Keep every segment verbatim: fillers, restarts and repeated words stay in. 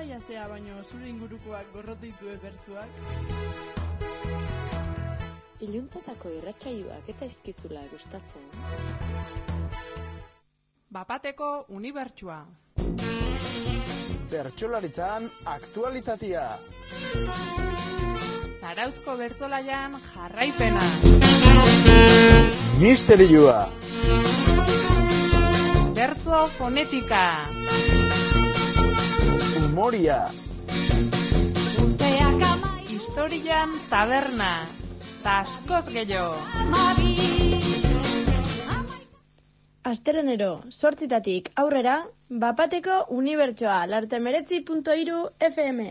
zaila zea baino zure ingurukoak gorrotitu bertzuak. Iluntzatako irratsaioak eta izkizula gustatzen. Bapateko unibertsua. Bertsolaritzan aktualitatea. Zarauzko bertsolaian jarraipena. Misterioa. Bertso fonetika. Humoria. Historian taberna. Taskoz gehiago. Asterenero, zortzitatik aurrera, Bapateko unibertsoa, lartemeretzi punto hiru F M.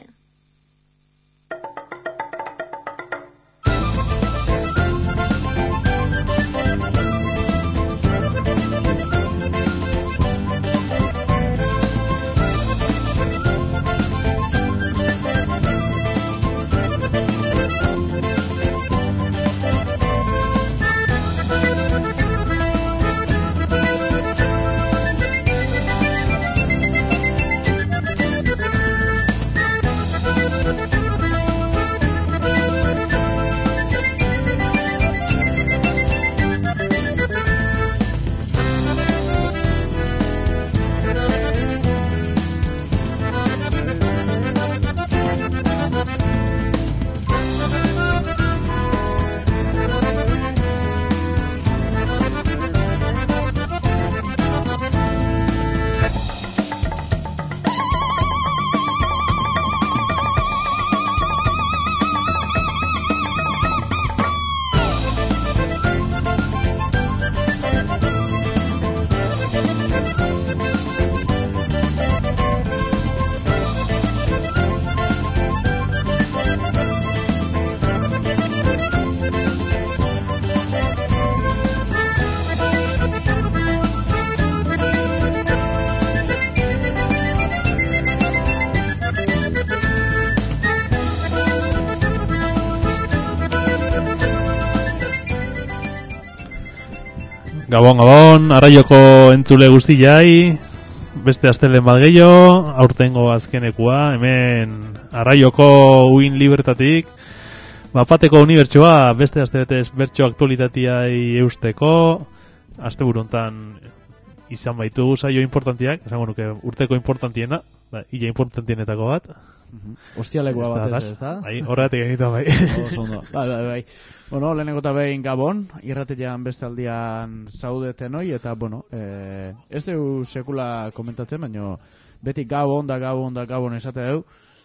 Gabon, gabon, arraioko entzule guztiai, beste astelen bat gehiago, aurtengo azkenekua, hemen arraioko uin libertatik, Bapateko unibertsoa, beste astebetez bertso aktualitatiai eusteko, asteburu hontan izan baitu saio importantiak, esango nuke urteko importantiena, da, illa importantienetako bat. Ostialekoa batez, ez da? Bai, horretik egitu bai. Oso bai, bai, bai. Bueno, lehenengo eta behin Gabon, irratean beste aldian zaudeten hoi, eta, bueno, eh, ez dugu sekula komentatzen, baina beti Gabon da, Gabon da, Gabon esate dugu,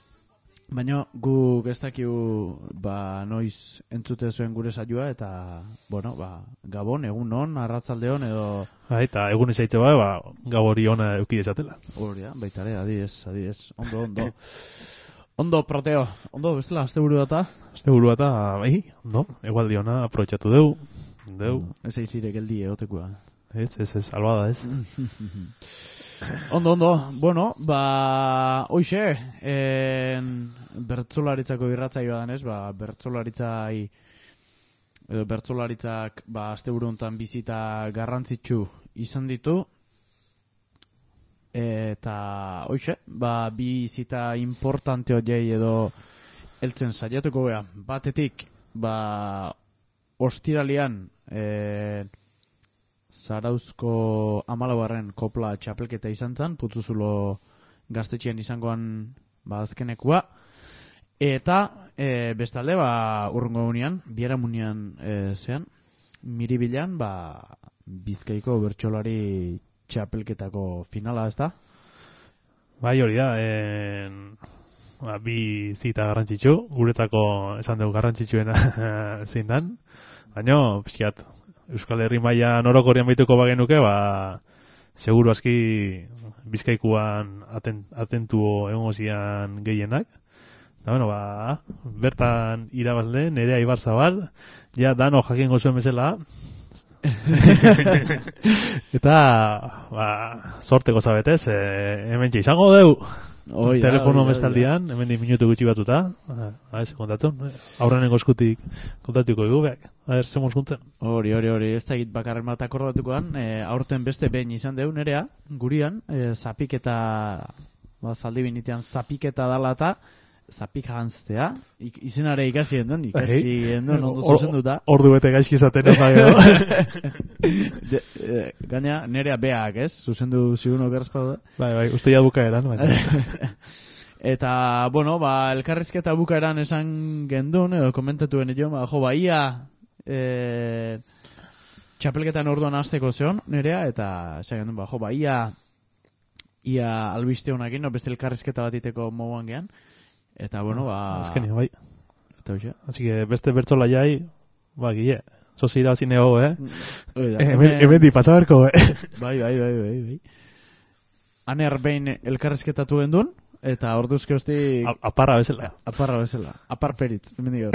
baina gu gestakiu, ba, noiz entzute zuen gure saioa, eta, bueno, ba, Gabon, egun non, arratzalde hon, edo... Ba, eta egun esaitze ba, ba, gabori hona eukidezatela. Hori da, baitare, adiez, adiez, ondo, ondo. Ondo, proteo. Ondo, bestela, azte buru data? Azte buru data, bai, ondo. Egualdi hona, aprobetxatu deu. Deu. Ez eizire geldi egotekua. Ez, ez, ez, albada ez. Ondo, ondo. Bueno, ba, hoxe, en, bertsolaritzako irratzaioa danez, ba, bertsolaritzai, edo bertsolaritzak, ba, azte buru hontan bizita garrantzitsu izan ditu, eta hoxe, ba, bi zita importante horiei edo heltzen saiatuko gea. Batetik, ba, ostiralian e, Zarauzko hamalaugarren kopla txapelketa izan zen, Putzuzulo gaztetxean izangoan ba, azkenekua. Eta e, bestalde, ba, urrungo egunean, biharamunean e, zean, Miribilan, ba, Bizkaiko bertsolari txapelketako finala, ez da? Bai, hori da, en, ba, bi zita garrantzitsu, guretzako esan dugu garrantzitsuena zein dan, baina, pixkat, Euskal Herri mailan orokorrean baituko bagenuke, ba, seguru aski Bizkaikuan aten, atentuo egongo zian gehienak, eta, bueno, ba, bertan irabazle, Nerea Ibarzabal, ja, dano jakingo zuen bezala, eta ba, sorteko zabetez e, hemen izango deu Oida, telefono oida, mestaldian, hemen di minutu gutxi batuta. A ver, kontatzen. Aurrenengo eskutik kontatuko dugu beak. A ver, semos juntzen. Hori, hori, hori, ez da egit bakarren bat akordatukoan, e, aurten beste behin izan deun erea, gurian, e, zapik eta, ba, zaldi binitean zapiketa dala eta zapik jantztea, izenare ikasi endun, ikasi endun, ondo zuzenduta. Ordu bete gaizki izaten ez da De, eh, gaina, nerea beak, ez? Zuzendu zigunok erzpadu da. Bai, bai, uste ya bukaeran, baina. Eta, bueno, ba, elkarrizketa bukaeran esan gendun, edo komentatu gene jo, ba, jo, ba, ia, eh, txapelketan orduan azteko zeon, nerea, eta esan gendun, ba, jo, ba, ia, ia albiste honakin, no, beste elkarrizketa bat iteko moguan gehan, eta, bueno, ba... Azkenia, bai. Eta hoxe. Así que beste bertzola jai, ba, gile, zozi irabazineo, eh? Oida, Eh, hemen, hemen di, pasaberko, eh? Bai, bai, bai, bai, bai. Aner behin elkarrizketatu gendun, eta orduzke hosti... A- Aparra bezala. Aparra bezala. Apar peritz, hemen digo.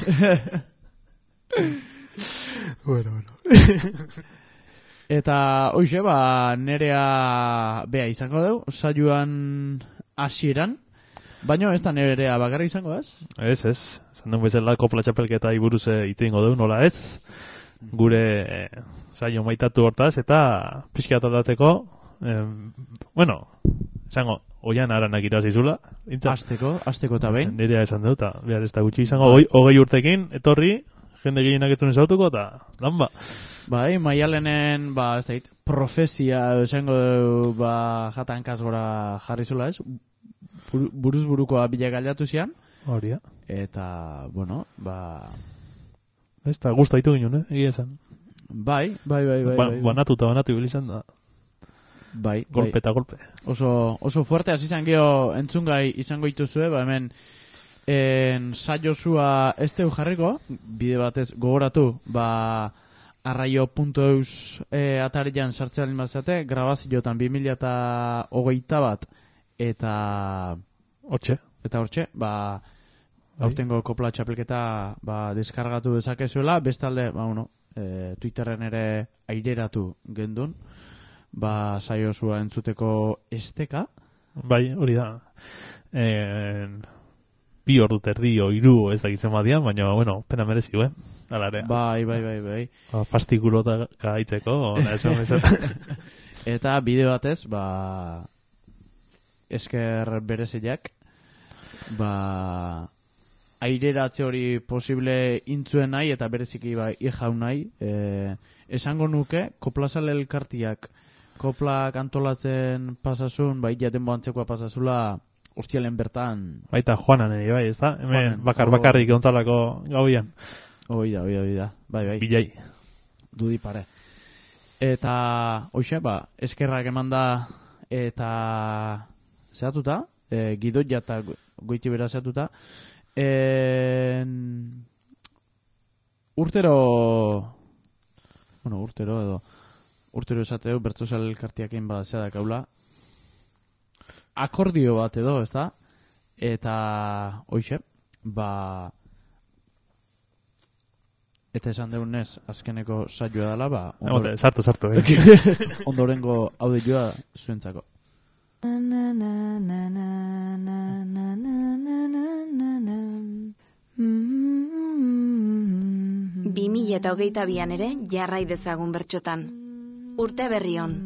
Bueno, bueno. Eta, hoxe, ba, nerea bea izango deu, saioan hasieran, baina ez da nerea bakarrik izango, ez? Ez, ez. Zan duen bezala kopla txapelketa iburuz itzingo du, nola ez? Gure eh, saio maitatu hortaz, eta pixka atatzeko, eh, bueno, izango, oian aranak irazizula. Azteko, azteko eta behin. Nerea esan dut, eta behar ez da gutxi izango, hogei, hogei urtekin, etorri, jende gehienak etzun ezautuko, eta lan ba. Bai, maialenen, ba, ez da hit, profesia, esango du, ba, jatankaz gora jarri zula, ez? Buru, buruz burukoa bila galdatu zian. Hori da. Eta, bueno, ba... Ez da, guzta ditu ginen, eh? Egia esan. Bai, bai, bai, bai. Ba, bai. banatu eta banatu ibili izan da. Bai, Golpe eta golpe. Oso, oso fuerte, hasi izan geho entzungai izango dituzue, ba hemen en saiozua ez teu jarriko, bide batez gogoratu, ba arraio puntu eus e, atarian sartzearen bazate, grabaziotan bi mila hogeita bat, eta Hortxe. eta hortxe, ba aurtengo kopla txapelketa ba deskargatu dezakezuela, bestalde, ba bueno, e, Twitterren ere aireratu gendun, ba saiozua entzuteko esteka. Bai, hori da. En... Bi ordu terdio, hiru ez dakitzen badian, baina, bueno, pena mereziu, eh? Alare. Bai, bai, bai, bai. Ba, fastikulota gaitzeko, ona esan bezala. Eta bide batez, ba esker bereziak, ba aireratze hori posible intzuen nahi, eta bereziki ba ijaun nahi, e, esango nuke, koplazale elkartiak, koplak antolatzen pasasun, bai jaten boantzekoa pasazula, ostialen bertan... Baita Juanan ere, bai, ez da? Hemen Juanen, bakar oh. bakarrik gontzalako gauian. Hoi da, hoi da, hoi da. Bai, bai. Bilai. Dudi pare. Eta, hoxe, ba, eskerrak eman da, eta zehatuta, e, gidoia eta goiti bera zehatuta, en... urtero, bueno, urtero edo, urtero esateu, bertzozal elkartiak egin bada zehadak haula, akordio bat edo, ez da? Eta, hoxe, ba... Eta esan deunez, azkeneko saioa dela, ba... Ote, sartu, sartu, eh? Ondorengo audioa zuentzako. bi mila eta hogeita bian ere jarrai dezagun bertxotan. Urte berri on.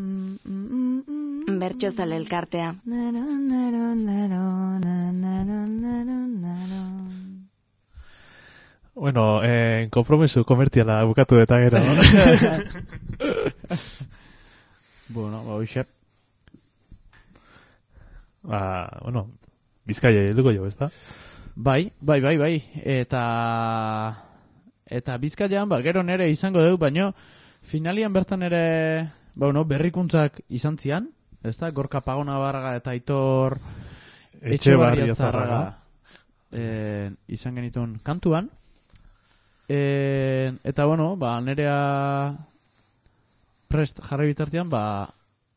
Bertxozale elkartea. Bueno, eh, kompromiso komertziala bukatu eta gero. Bueno, ba, hoxe. Ba, bueno, Bizkaia helduko jo, ez da? Bai, bai, bai, bai. Eta... Eta Bizkaian, ba, gero nere izango dugu, baino, finalian bertan ere, ba, bueno, berrikuntzak izan zian, ez da? Gorka Pagona Barraga eta Aitor Etxebarria Zarraga eh, izan genitun kantuan. E, eta, bueno, ba, nerea prest jarri bitartean, ba,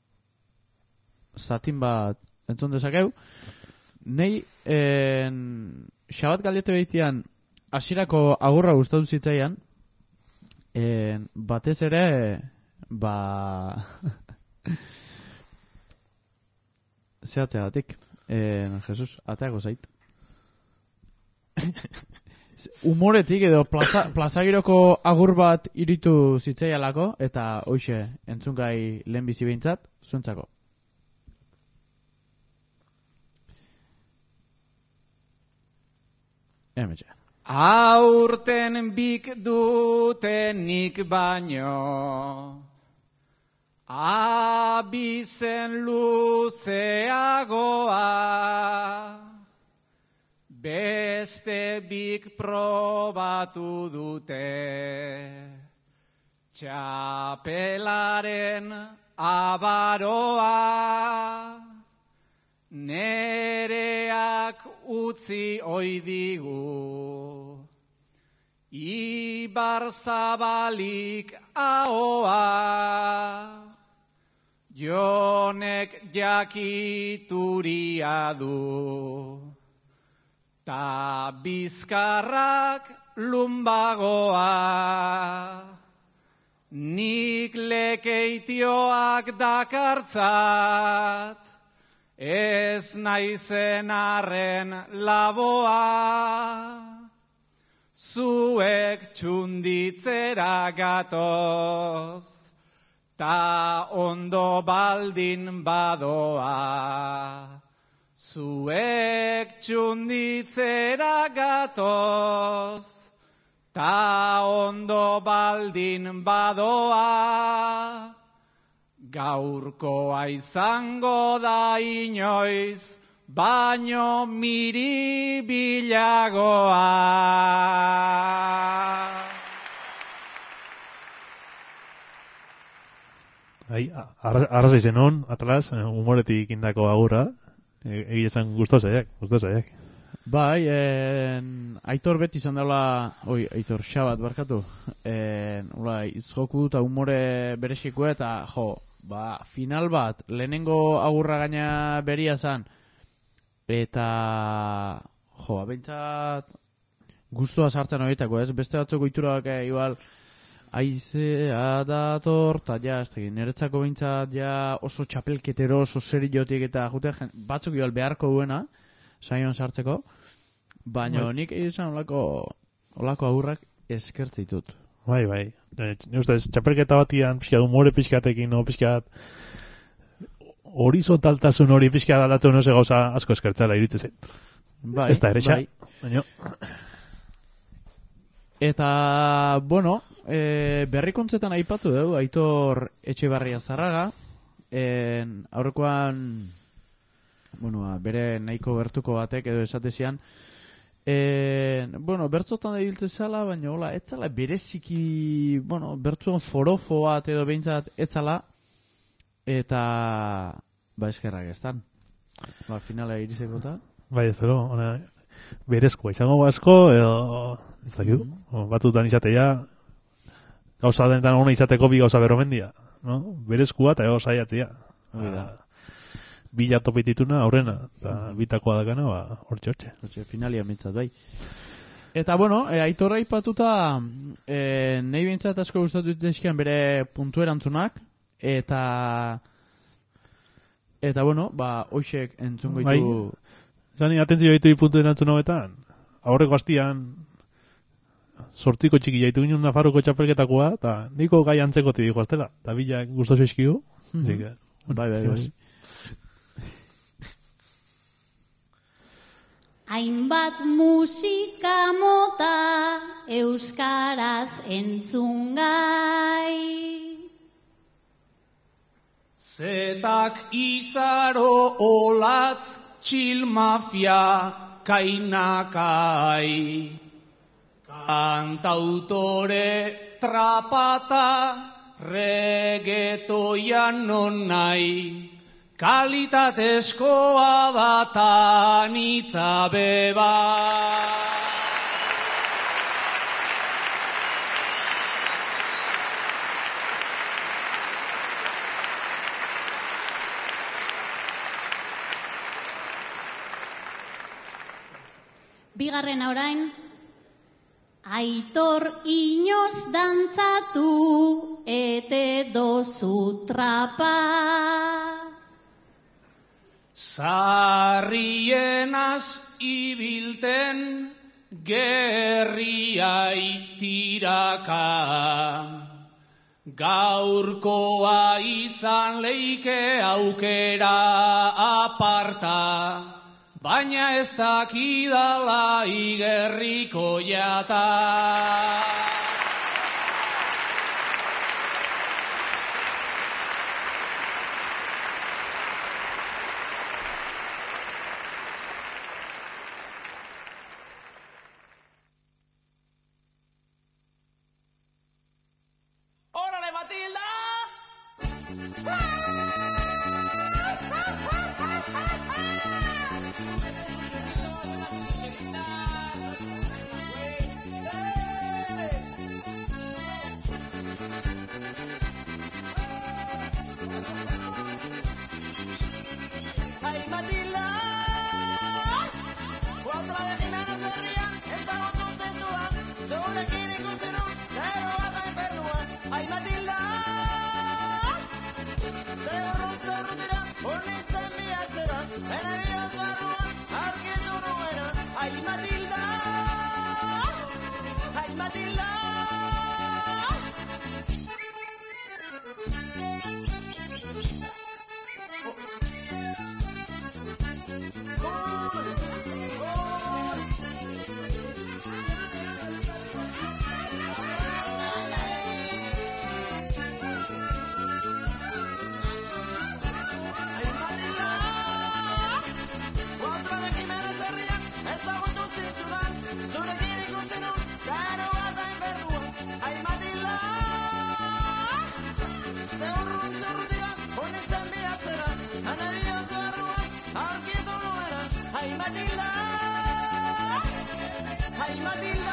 zatin bat entzun dezakeu. Nei, en, xabat galdete behitian, hasierako agurra gustatu zitzaian, en, batez ere, ba, zehatzeagatik, en, Jesus, ateako zait. Humoretik edo plaza, plazagiroko agur bat iritu zitzaialako, eta hoxe, entzungai lehen bizi behintzat, zuentzako. hemetxe. Aurten bik dutenik baino, abizen luzeagoa, beste bik probatu dute, txapelaren abaroa, nereak utzi oidigu, ibar zabalik ahoa, jonek jakituria du, ta bizkarrak lumbagoa, nik lekeitioak dakartzat, ez naizen arren laboa, zuek txunditzera gatoz, ta ondo baldin badoa. Zuek txunditzera gatoz, ta ondo baldin badoa. Gaurkoa izango da inoiz, baino miribilagoa. Ai, arrazai zenon, atlas, humoretik indako agurra, egia esan guztu zaiak, guztu zaiak. Bai, en, Aitor beti izan dela, oi, Aitor Xabat barkatu, en, ola, izjoku eta humore bereziko eta, jo, ba, final bat, lehenengo agurra gaina beria zan, eta, jo, abentzat guztua sartzen horietako, ez? Beste batzuk oiturak, eh, igual, aizea dator, eta ja, ez tegin, niretzako bintzat, ja, oso txapelketero, oso seriotik, eta jute, batzuk igual beharko duena, saion sartzeko, baina bai. Nik izan olako, olako agurrak eskertzitut. Bai, bai. Ni ustez, txapelketa batian, pixkat, humore pixkatekin, no, pixkat, horizontaltasun hori pixkat aldatzen oso gauza asko eskertzela iritze zen. Bai, ez da erexa, bai. baina. Eta, bueno, e, berrikuntzetan aipatu dugu, Aitor Etxebarria Zarraga, en, aurrekoan, bueno, bere nahiko bertuko batek edo esatezian, e, bueno, bertzotan da ibiltze zala, baina hola, etzala bereziki, bueno, bertzuan forofo bat edo behintzat etzala, eta, ba, eskerrak estan. Ba, finala irizeko eta. Bai, ez dero, ona, berezkoa izango asko, edo, ez dakit, mm-hmm. Batutan izatea, gauza denetan ona izateko bi gauza beromendia, no? Berezkoa eta ego saiatzea. Bila topitituna aurrena, eta mm-hmm. bitakoa dakana, ba, hortxe, hortxe. Hortxe, finalia mintzat, bai. Eta, bueno, e, Aitorra ipatuta, e, nahi bintzat asko gustatu ditzenzkian bere puntu erantzunak, eta, eta, bueno, ba, hoxek entzungo ditu... Bai, zani, atentzio ditu puntu erantzun hobetan, aurreko hastian, sortziko txiki jaitu ginen Nafarroko txapelketakoa, eta niko gai antzeko tidiko aztela, eta bila guztoso eskigu. Mm-hmm. Bai, bai, bai. Hainbat musika mota euskaraz entzungai. Zetak izaro olatz txil mafia kainakai. Kantautore trapata regetoian non nahi. Kalitatezkoa batan itzabeba. Bigarrena orain, Aitor inoz dantzatu ete dozu trapa. Sarrienaz ibilten gerriai tiraka. Gaurkoa izan leike aukera aparta. baina ez dakidala igerriko jata. ¡Órale, Matilda! ¡Ay, Matilda! Otra de Jimena se rían, estamos contentos, seguro que ni cocino, cero hasta en Perúa. ¡Ay, Matilda! Se rompe rutina, bonita en mi altera, en la vida de Perúa, aquí tú no era. ¡Ay, Matilda! ¡Ay, Matilda! ¡Ay, Matilda! ¡Ay, Matilda!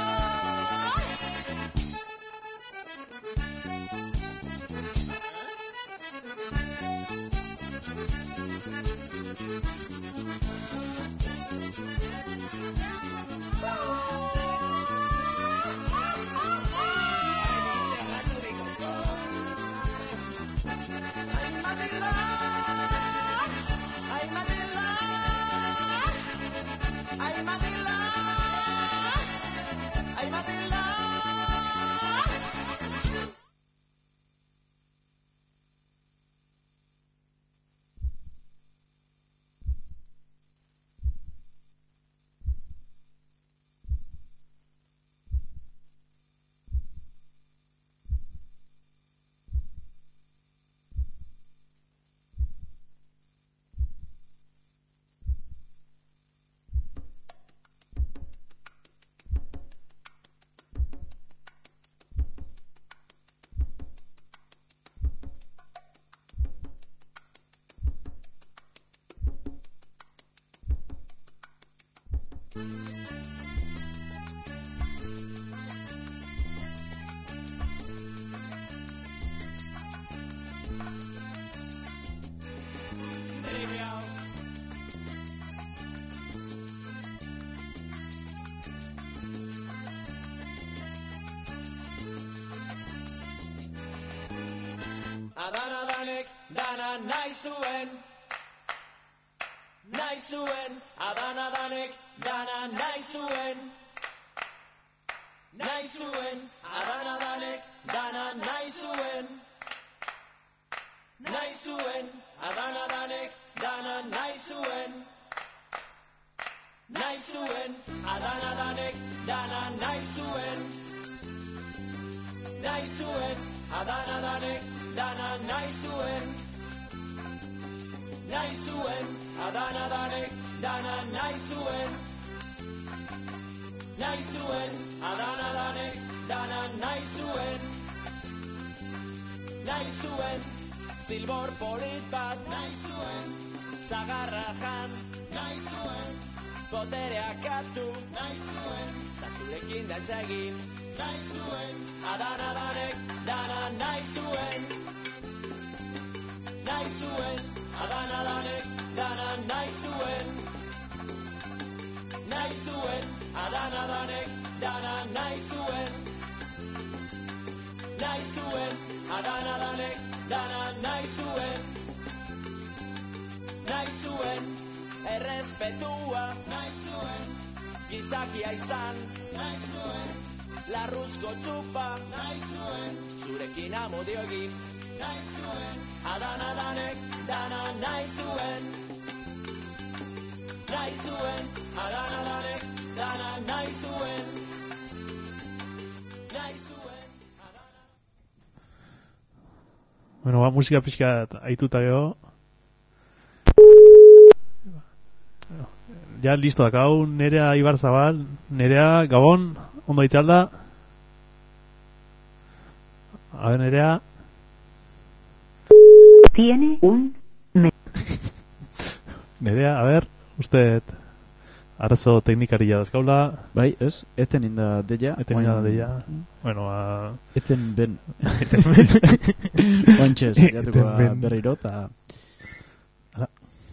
Adan adanek dana nahi zuen, nahi zuen, adan adanek dana nahi zuen, nahi zuen, adan adanek dana nahi zuen, nahi zuen, adan adanek dana nahi zuen, nahi zuen, adan adanek dana nahi zuen, nahi zuen, adan adanek dana nahi zuen, nahi zuen, adan adanek dana nahi zuen, nahi zuen, adan adanek dana nahi zuen, nahi zuen, zilbor polit bat nahi zuen, sagarra jan nahi zuen, botereak atu nahi zuen, zazurekin dantza egin nahi zuen, adan adanek dana nahi zuen, nahi zuen, adan adanek dana nahi zuen, nahi zuen, adan adanek dana nahi zuen, nahi zuen, adan adanek dana nahi zuen, nahi zuen, errespetua nahi zuen, gizakia izan nahi zuen, larruzko txupa nahi zuen, zurekin amodio egin nahi zuen, adan adanek dana nahi zuen, nahi zuen, adana danek, dana nahi zuen, nahi zuen. Bueno, ba, musika pixka aituta geho. Ja, listo dakau, Nerea Ibarzabal. Nerea, Gabon, ondo itzalda. A ver, Nerea. Tiene un... Nerea, a ver, usted... Arazo teknikaria dazkaula. Bai, ez? Eten inda deia. Eten inda deia. Bueno, a... Eten ben. Eten ben. Oantxez, jatuko berriro, eta... Hala.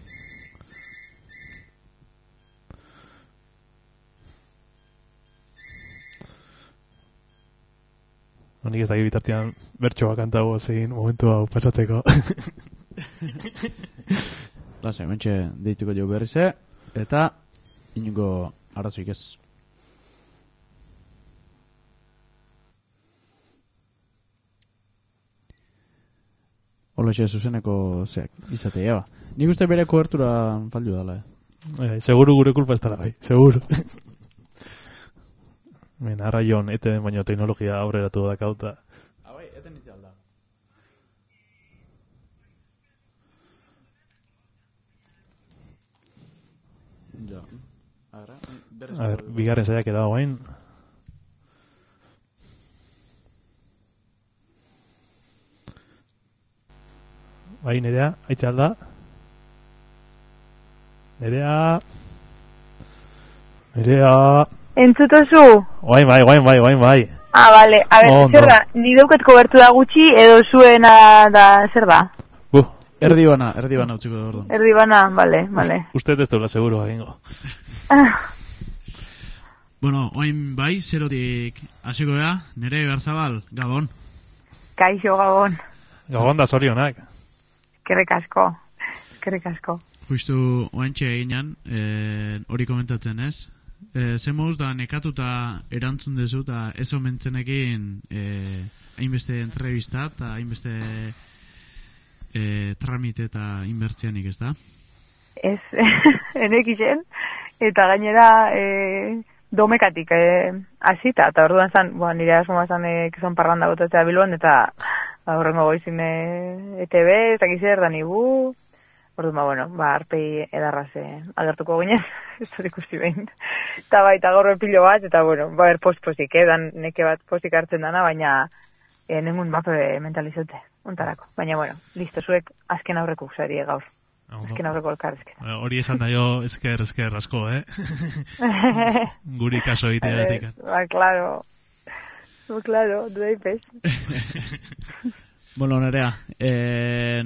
Honik ez da bitartean bertsoa kantago zegin momentu hau pasatzeko. Lasa, mentxe deituko jo berrize, eta inungo arazoik ez. Ola xe zuzeneko zeak, izate, eba. Nik uste bere kobertura faldu dala, eh? Eh, seguru gure kulpa ez dala, bai, seguru. Men, arraion, eten baino teknologia aurreratu dakauta. Ah, bai, eten ite alda. Ja, ara, a ver, bigarren saiak edo guain. Bai, Nerea, haitxe alda. Nerea... Nerea... Entzutozu? Guain bai, guain bai, guain bai. Ah, bale. A ber, oh, zer da? No. Ni dauket kobertu da gutxi, edo zuena da, zer da? Bu, erdi bana, erdi bana utziko da orduan. Erdi bana, bale, bale. Usted ez dola seguro, egingo. Bueno, oin bai, zerotik hasiko da, Nerea Ibarzabal, Gabon. Kaixo, Gabon. Gabon da zorionak. Kerrik asko, kerrik asko. Justu oantxe eginan, hori eh, komentatzen ez. Eh, ze moduz da nekatuta erantzun dezu eta ez omentzenekin eh, hainbeste entrevista eta hainbeste eh, tramite eta inbertzianik, ez da? Ez, enek izen, eta gainera eh, domekatik eh, azita, eta orduan zan, bueno, nire asmoa zan eh, kezon parranda botatzea Bilbon, eta horrengo goizin eh, E T B, eta gizer da nibu, orduan, ba, bueno, ba, arpei edarraz eh, agertuko ginen, ez dut ikusti behin. Eta baita gaur pilo bat, eta bueno, ba, er post-posik, eh, dan neke bat posik hartzen dana, baina eh, nengun mape mentalizote, ontarako. Baina, bueno, listo, zuek azken aurreko usari gaur. Azken aurreko elkarrezken. Hori esan da jo, esker, esker asko, eh? Guri kaso egitea datik. Ba, claro. Ba, claro, dudaipez. Bueno, Nerea, eh...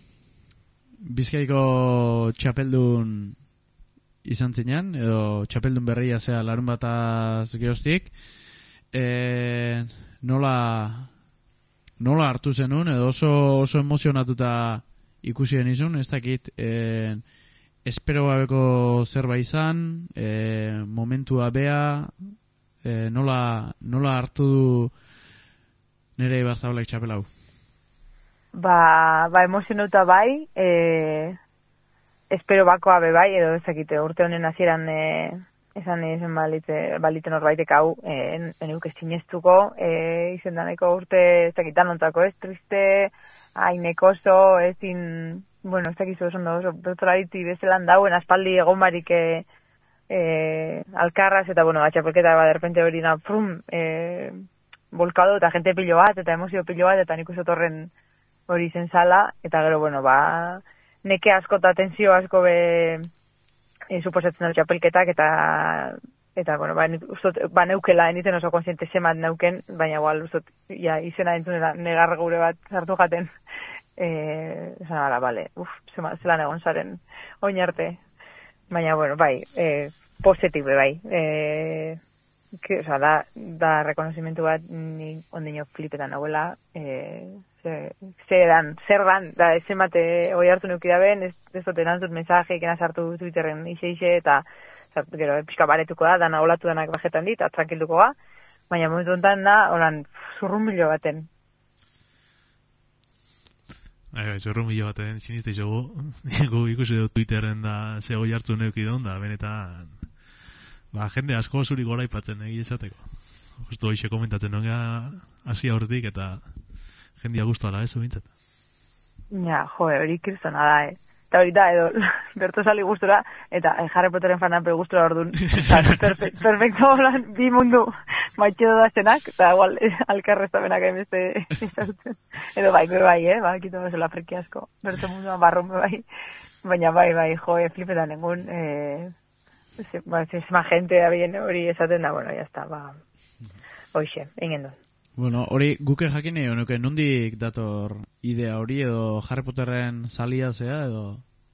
Bizkaiko txapeldun izan zinean, edo txapeldun berria zea larun bataz gehoztik, e, nola, nola hartu zenun, edo oso, oso emozionatuta ikusien izun, ez dakit, e, espero gabeko zerbait izan, e, momentua bea, e, nola, nola hartu du Nerea Ibarzabalek txapelau? Ba, ba emozionauta bai, e, espero bakoa be bai, edo ezakite urte honen hasieran e, esan esan balite, balite norbaitek hau, e, eneuk ez sinestuko, e, izen daneko urte ezakitan ontako, ez triste, hainekoso, ezin, bueno, ezakizu oso ondo, oso bertolariti bezelan dauen, aspaldi egon barik e, e, alkarraz, eta bueno, atxapelketa ba, derrepente hori na, frum, e, volkado, eta gente pilo bat, eta emozio pilo bat, eta nik uste torren hori zen zala, eta gero, bueno, ba, neke asko eta tensio asko be e, suposatzen dut txapelketak, eta, eta bueno, ba, ustot, ba, neukela, eniten oso konsiente semat neuken, baina, igual, ustot, ja, izena entzunera negar gure bat sartu jaten, e, esan ala, bale, uf, zelan egon zaren, oin arte, baina, bueno, bai, e, positibe, bai, e, que, o sea, da, da rekonozimientu bat, ni ondino flipetan nagoela, e, zer dan, zer dan, da, ez emate hoi hartu neukida ben, ez, ez dut erantzut mensaje, ikena sartu Twitterren ixe-ixe, eta zart, gero, pixka baretuko da, dana olatu danak bajetan dit, tranquilduko ga, baina momentu enten da, holan, zurrun bilo baten. Bai, zorrumilo baten siniste izogu. Gu ikusi dut Twitterren da zego jartzu neukidon, da benetan ba, jende asko zuri gora ipatzen egin esateko. Justo hoxe komentatzen nonga hasi aurretik eta jendia guztuala, ez, bintzat. Ja, jo, hori kristona da, eh. Eta hori da, edo, berto sali gustura, eta eh, Harry Potteren fanan pe gustura orduan. Perfecto, perfecto, bi mundu maitxo da zenak, eta igual, eh, alkarrezamenak hainbeste izautzen. Edo bai, bai, eh, bai, kito bezala friki asko, berto munduan barron bai. Baina bai, bai, jo, eh, flipetan nengun, eh, se, ba, zesma gente abien hori esaten da, bueno, ya está, ba, hoxe, egin duen. Bueno, hori guke jakin nahi honuke, nondik dator idea hori edo Harry Potterren salia zea edo?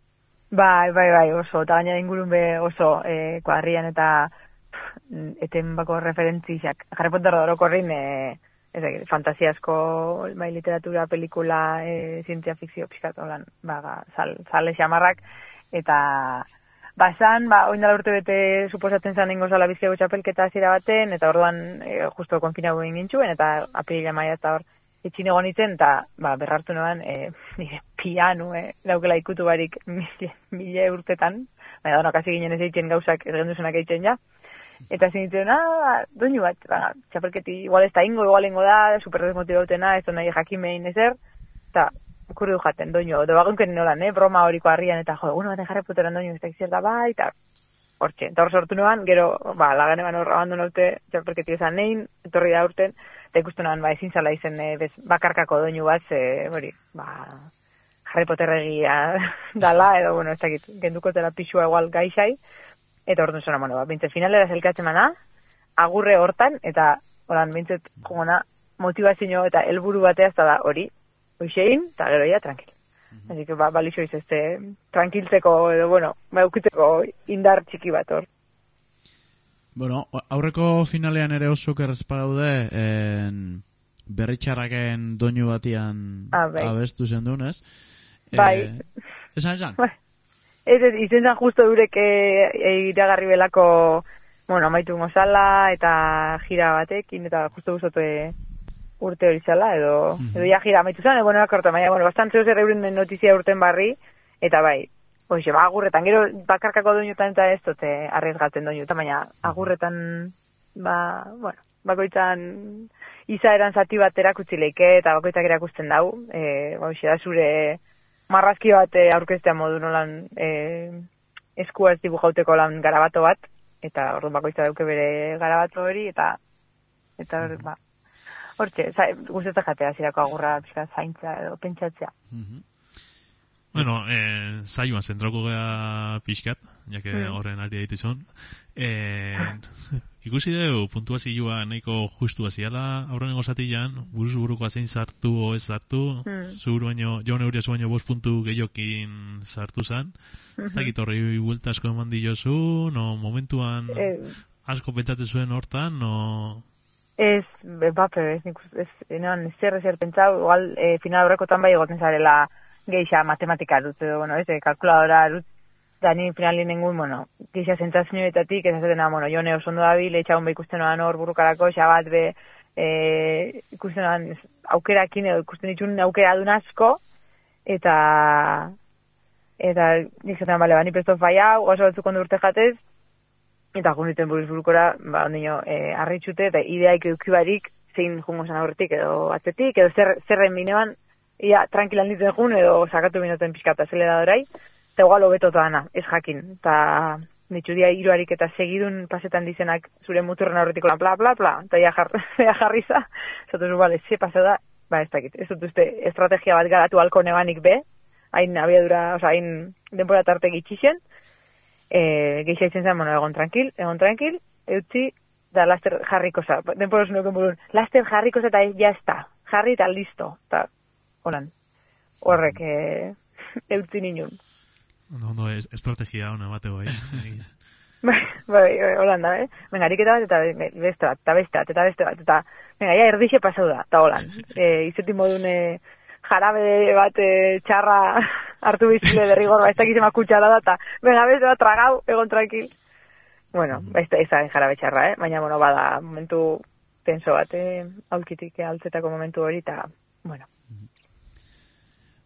Bai, bai, bai, oso, eta gaina ingurun be oso eh, kuadrian eta pff, eten bako referentziak. Harry Potter orokorrin eh, fantasiasko, bai, literatura, pelikula, eh, zientzia fikzio, pixkat, holan, ba, sal, sale xamarrak, eta basan, ba, oindala urte bete suposatzen zan ingo zala bizkego txapelketa zira baten, eta orduan e, justo konfinago egin gintxuen, eta apirila maia eta hor etxin egon itzen, eta ba, berrartu noan e, nire pianu, e, daukela ikutu barik mile, mile urtetan, baina donak hasi ginen ez eitzen gauzak ez genduzenak eitzen ja, eta zinitzen, ah, doinu bat, ba, txapelketi igual ez da ingo, igual ingo da, super desmotibautena, ez da nahi jakimein ezer, eta kurri du jaten, doinu, edo bagunken nolan, eh, broma horiko harrian, eta jo, egun baten Harry Potteran doinu, ez da gizierda bai, eta hortxe, eta hor sortu noan, gero, ba, lagane ban hor abandon haute, txapelketi esan nein, etorri da urten, eta ikustu noan, ba, ezin zala izen, e, bez, bakarkako doinu bat, e, hori, ba, Harry Potterregia dala, edo, bueno, ez dakit, genduko tela pixua igual gaixai, eta orduan zona, bueno, ba, bintze finalera zelkatzen mana, agurre hortan, eta, horan, bintzet, jugona, motivazio eta helburu batea ez da hori, hoixein, eta gero ya, tranquil. Mm-hmm. Así que, ba, balixo izazte, tranquiltzeko, edo, bueno, baukiteko indar txiki bat hor. Bueno, aurreko finalean ere oso kerrezpa gaude, en, berritxarraken doinu batian ah, bai. abestu zen duen, ez? Bai. E, esan, esan? Bai. Ez, ez, izen zan justo durek e, iragarri belako, bueno, amaitu gozala, eta gira batekin, eta justo guztotu urte hori zala, edo, mm-hmm. edo ja gira amaitu zen, edo, bueno, akorta, maia, bueno, bastante zer euren notizia urten barri, eta bai, oixe, ba, agurretan, gero bakarkako doinutan eta ez dute arriesgatzen doinutan, baina agurretan, ba, bueno, bakoitzan izaeran zati bat erakutsi leike, eta bakoitzak erakusten dau, e, ba, oixe, da zure marrazki bat aurkeztea modu nolan e, eskua ez dibujauteko lan garabato bat, eta orduan bakoitza dauke bere garabato hori, eta, eta, mm-hmm. ba, hortxe, guztetan jatea zirako agurra pixka zaintza edo pentsatzea. Mm-hmm. Bueno, eh, saioan zentroko gara pixkat, jake mm. horren ari daitu izan. Eh, ikusi dugu puntuazioa nahiko justu aziala, aurrenengo zatilan, buruz buruko zein sartu o ez sartu, mm. zuhuru baino, jo neuria zu baino bost puntu gehiokin sartu zan. Mm-hmm. Ez dakit horri buelta asko eman diozu, no momentuan eh. asko pentsatzen zuen hortan, no... Ez, bape, ez, nik ez, ez, zer ezer pentsau, igual, e, final horrekotan bai egoten zarela geixa matematika dut, edo, bueno, ez, kalkuladora dut, da ni finalin nengun, bueno, geixa zentazioetatik, ez azatena, bueno, jone oso ondo dabil, etxagun be ikusten noan hor burukarako, xabat be, e, ikusten noan aukerakin, edo ikusten ditun aukera dun asko, eta, eta, nik zaten, bale, ba, ni presto faiau, oso batzuk ondo urte jatez, eta juniten buruz burukora, ba, ondino, e, arritxute, eta ideaik eukibarik, zein jungo zen aurretik, edo atzetik, edo zer, zerren binean, ia, tranquilan ditzen jun, edo sakatu binoten pixkata aceleradorei, eta igual hobeto ana, ez jakin, eta nitxudia iruarik eta segidun pasetan dizenak zure muturren aurretiko lan, bla, bla, bla, eta ia, jar, ia jarriza, zatu zu, bale, ze pasada, ba, ez dakit, ez dut uste estrategia bat garatu alko nebanik be, hain abiadura, oza, hain denbora tarte gitxixen, E, geixa itzen zen, bueno, egon tranquil, egon tranquil, eutzi, da laster jarriko za, denporo zunuken burun, laster jarriko za eta ya está, jarri eta listo, eta holan, horrek, e, eutzi ninun. No, no, es, estrategia hona batego, eh? Bai, bai, holan da, eh? Venga, ariketa bat, eta beste bat, eta beste bat, eta beste bat, eta, venga, ja, erdixe pasau da, eta holan, e, izetin modun, e, jarabe bat e, txarra hartu bizile derrigor, ba, ez dakizema kutsara da, eta venga, beste bat tragau, egon tranquil. Bueno, mm-hmm. ez da izan jarabe txarra, eh? Baina, bueno, bada, momentu tenso bat, eh? Aulkitik altzetako momentu hori, eta, bueno.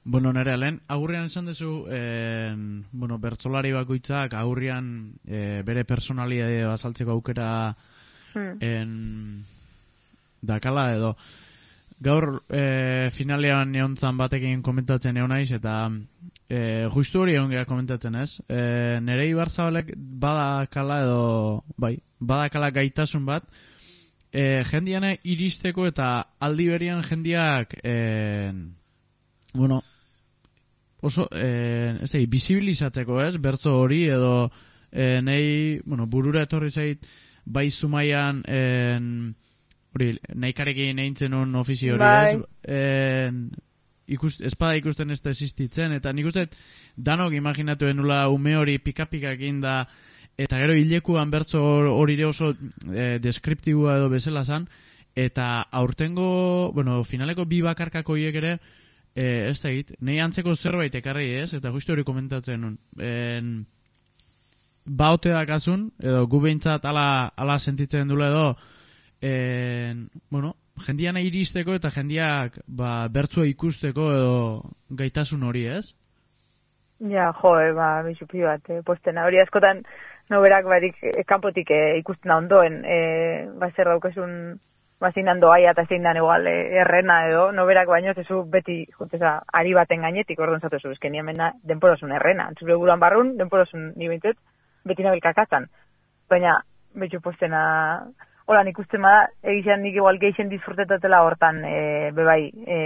Bueno, nere, lehen, aurrian esan duzu, en, bueno, bertsolari bakoitzak aurrian e, bere personalidadea azaltzeko aukera hmm. en, dakala edo. Gaur e, finalean neontzan batekin komentatzen egon naiz, eta e, justu hori egon gara komentatzen ez. E, nere Ibarzabalek badakala edo, bai, badakala gaitasun bat, e, jendiane iristeko eta aldi berian jendiak, e, bueno, oso, eh, ez da, bizibilizatzeko, ez, bertso hori, edo eh, nahi, bueno, burura etorri zait, bai Zumaian, eh, hori, nahikarekin eintzen un ofizio hori, ez, eh, ikust, espada ikusten ez da existitzen, eta nik uste, danok imaginatu enula ume hori pika-pikakin da, eta gero hilekuan bertso hori oso eh, deskriptibua edo bezala zan, eta aurtengo, bueno, finaleko bi bakarkako hiek ere, Eh, ez da egit, nahi antzeko zerbait ekarri ez, eta justu hori komentatzen nun. En, baute dakazun, edo gu behintzat ala, ala sentitzen dula edo, en, bueno, jendiana iristeko eta jendiak ba, bertzua ikusteko edo gaitasun hori ez? Ja, jo, ba, bisupi bat, eh, postena hori askotan noberak barik eh, kanpotik eh, ikusten ondoen, eh, ba, zer daukesun ba, zein dan doaia eta zein dan igual errena edo, noberak baino, zezu beti, jonteza, ari baten gainetik, orduan zatuzu, ezken niamena denporozun errena. Zure buruan barrun, denporozun ni bintzet, beti nabil kakatzan. Baina, betxu postena, holan ikusten bada, egizan nik igual geixen disfrutetatela hortan, e, bebai, e,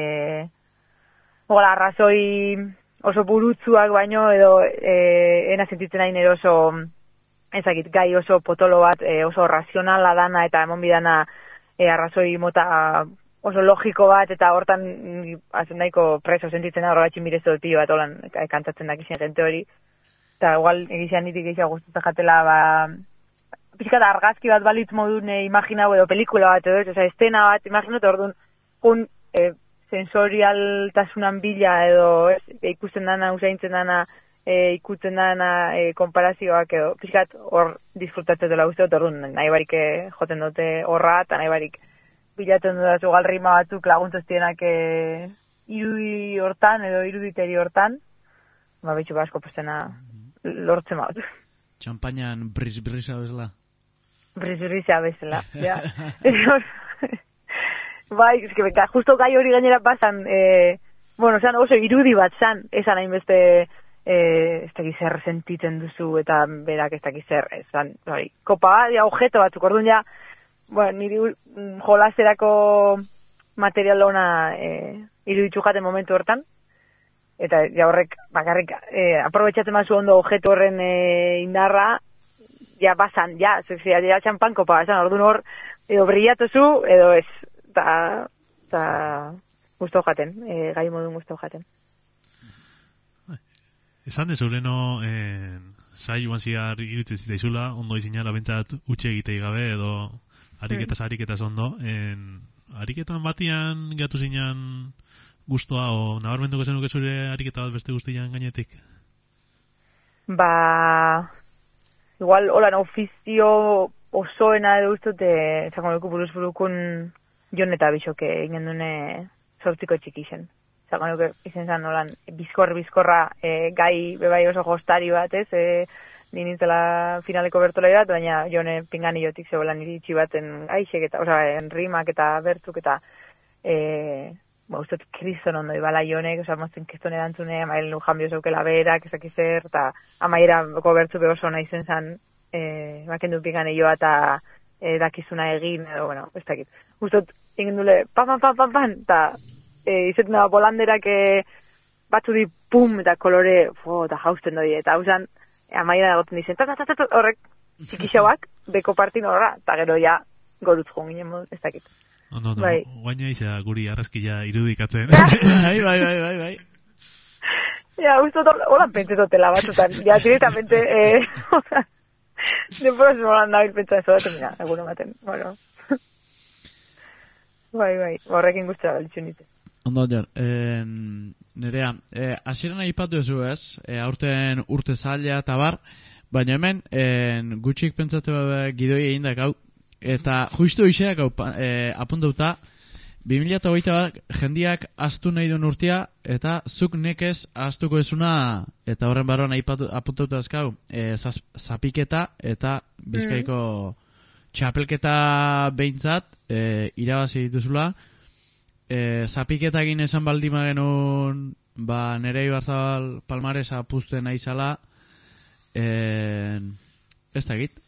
hola, arrazoi oso burutzuak baino, edo, e, ena sentitzen hain eroso, ezakit, gai oso potolo bat, e, oso razionala dana eta emon bidana, E, arrazoi mota oso logiko bat, eta hortan azen nahiko preso sentitzen da horregatxin birezo pio bat, holan, kantatzen dakizien gente hori. Eta igual egizan nitik egizan guztuta jatela, ba, pixkat argazki bat balitz modun e, imaginau edo pelikula bat edo, oza, estena bat, imaginatu orduan, un e, sensorialtasunan bila edo, ez, e, ikusten dana, usaintzen dana, e, ikutzen dana e, konparazioak edo, pixkat hor disfrutatzen dela uste dut, orduan, nahi barik e, joten dute horra, eta nahi barik bilatzen dut zugal rima batzuk laguntuztienak e, irudi hortan edo iruditeri hortan, ba, betxu basko postena lortzen bat. Txampainan bris-brisa bezala? Bris-brisa bezala, ja. Bai, eske, justo gai hori gainera bazan, e, bueno, zan oso irudi bat zan, esan hainbeste, Eh, ez dakiz zer sentitzen duzu eta berak ez dakiz zer, esan, hori, kopa, ja, objeto batzuk, orduan ja, bueno, niri mm, jolaserako material ona eh, iruditzu jaten momentu hortan, eta ja horrek, bakarrik, eh, aprobetxatzen mazu ondo objeto horren eh, indarra, ja, basan, ja, zezia, ja, txampan kopa, esan, orduan hor, edo brillatuzu, edo ez, eta, eta, guztau jaten, eh, gai modun guztau jaten. Esan dezu leno eh, saioan ziar irutzen zitaizula, ondo izinala bentsat utxe egitei gabe edo ariketaz ariketaz ondo. En, ariketan batian gatu zinan guztua o nabarmenduko zenuke zure ariketa bat beste guztian gainetik? Ba, igual, holan, ofizio osoena edo guztute, zango dugu buruz burukun jon eta bisoke ingen dune sortziko txikixen. Zago nuke izen zan nolan bizkor-bizkorra e, gai bebai oso jostari bat, ez? E, ni nintzela finaleko bertolai bat, baina jone pinganillotik zebola niri itxibaten gaixek eta, oza, en rimak eta bertzuk eta e, ba, ustot kriston ondo ibala jonek, oza, mozten kriston erantzune, amailen lu jambio zeukela berak, ezak izer, eta amaierako bertzu behoso nahi zen zan, e, bakendu pinganilloa eta e, dakizuna egin, edo, bueno, ez dakit. Ustot, egin dule, pan, pan, pan, pan, pan, eta E, izetan da bolanderak e, batzu di pum eta kolore fo, eta jausten doi, eta hausan e, amaira dagoten dizen, ta, ta, ta, ta, horrek txikixauak beko partin horra, eta gero ja gorutz joan ginen modu, ez dakit. Ondo, ondo, bai. guaina izia guri arrazkia irudikatzen. Bai, bai, bai, bai, bai. Ja, usto, holan pentsetotela batzutan, ja, directamente, eh, denporaz holan nabil pentsa ez horatzen, mira, egun ematen, bueno. Bai, bai, horrekin guztera balitzu nite. Ondo, Jon, eh, nerea, eh, hasieran aipatu ezu ez, eh, aurten urte zaila eta bar, baina hemen eh, gutxik pentsatu gidoi egin dakau, eta justu iseak eh, apuntauta, bi mila hogeita bat jendiak astu nahi duen urtea, eta zuk nekez astuko ezuna, eta horren baroan apuntauta azkau, e, zaz, zapiketa eta Bizkaiko mm. txapelketa behintzat e, irabazi dituzula. E, zapiketa egin esan baldima genuen, ba, nere Ibarzabal Palmaresa puzten aizala, e, ez da egit.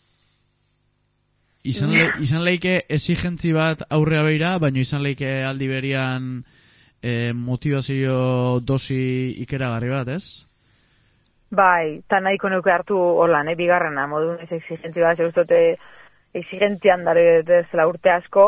Izan, le, izan leike exigentzi bat aurrea beira, baina izan leike aldi berian e, motivazio dosi ikeragarri bat, ez? Bai, eta nahiko nuke hartu holan, eh, bigarrena, modun ez exigentzi bat, zeustote exigentzian dara zela urte asko,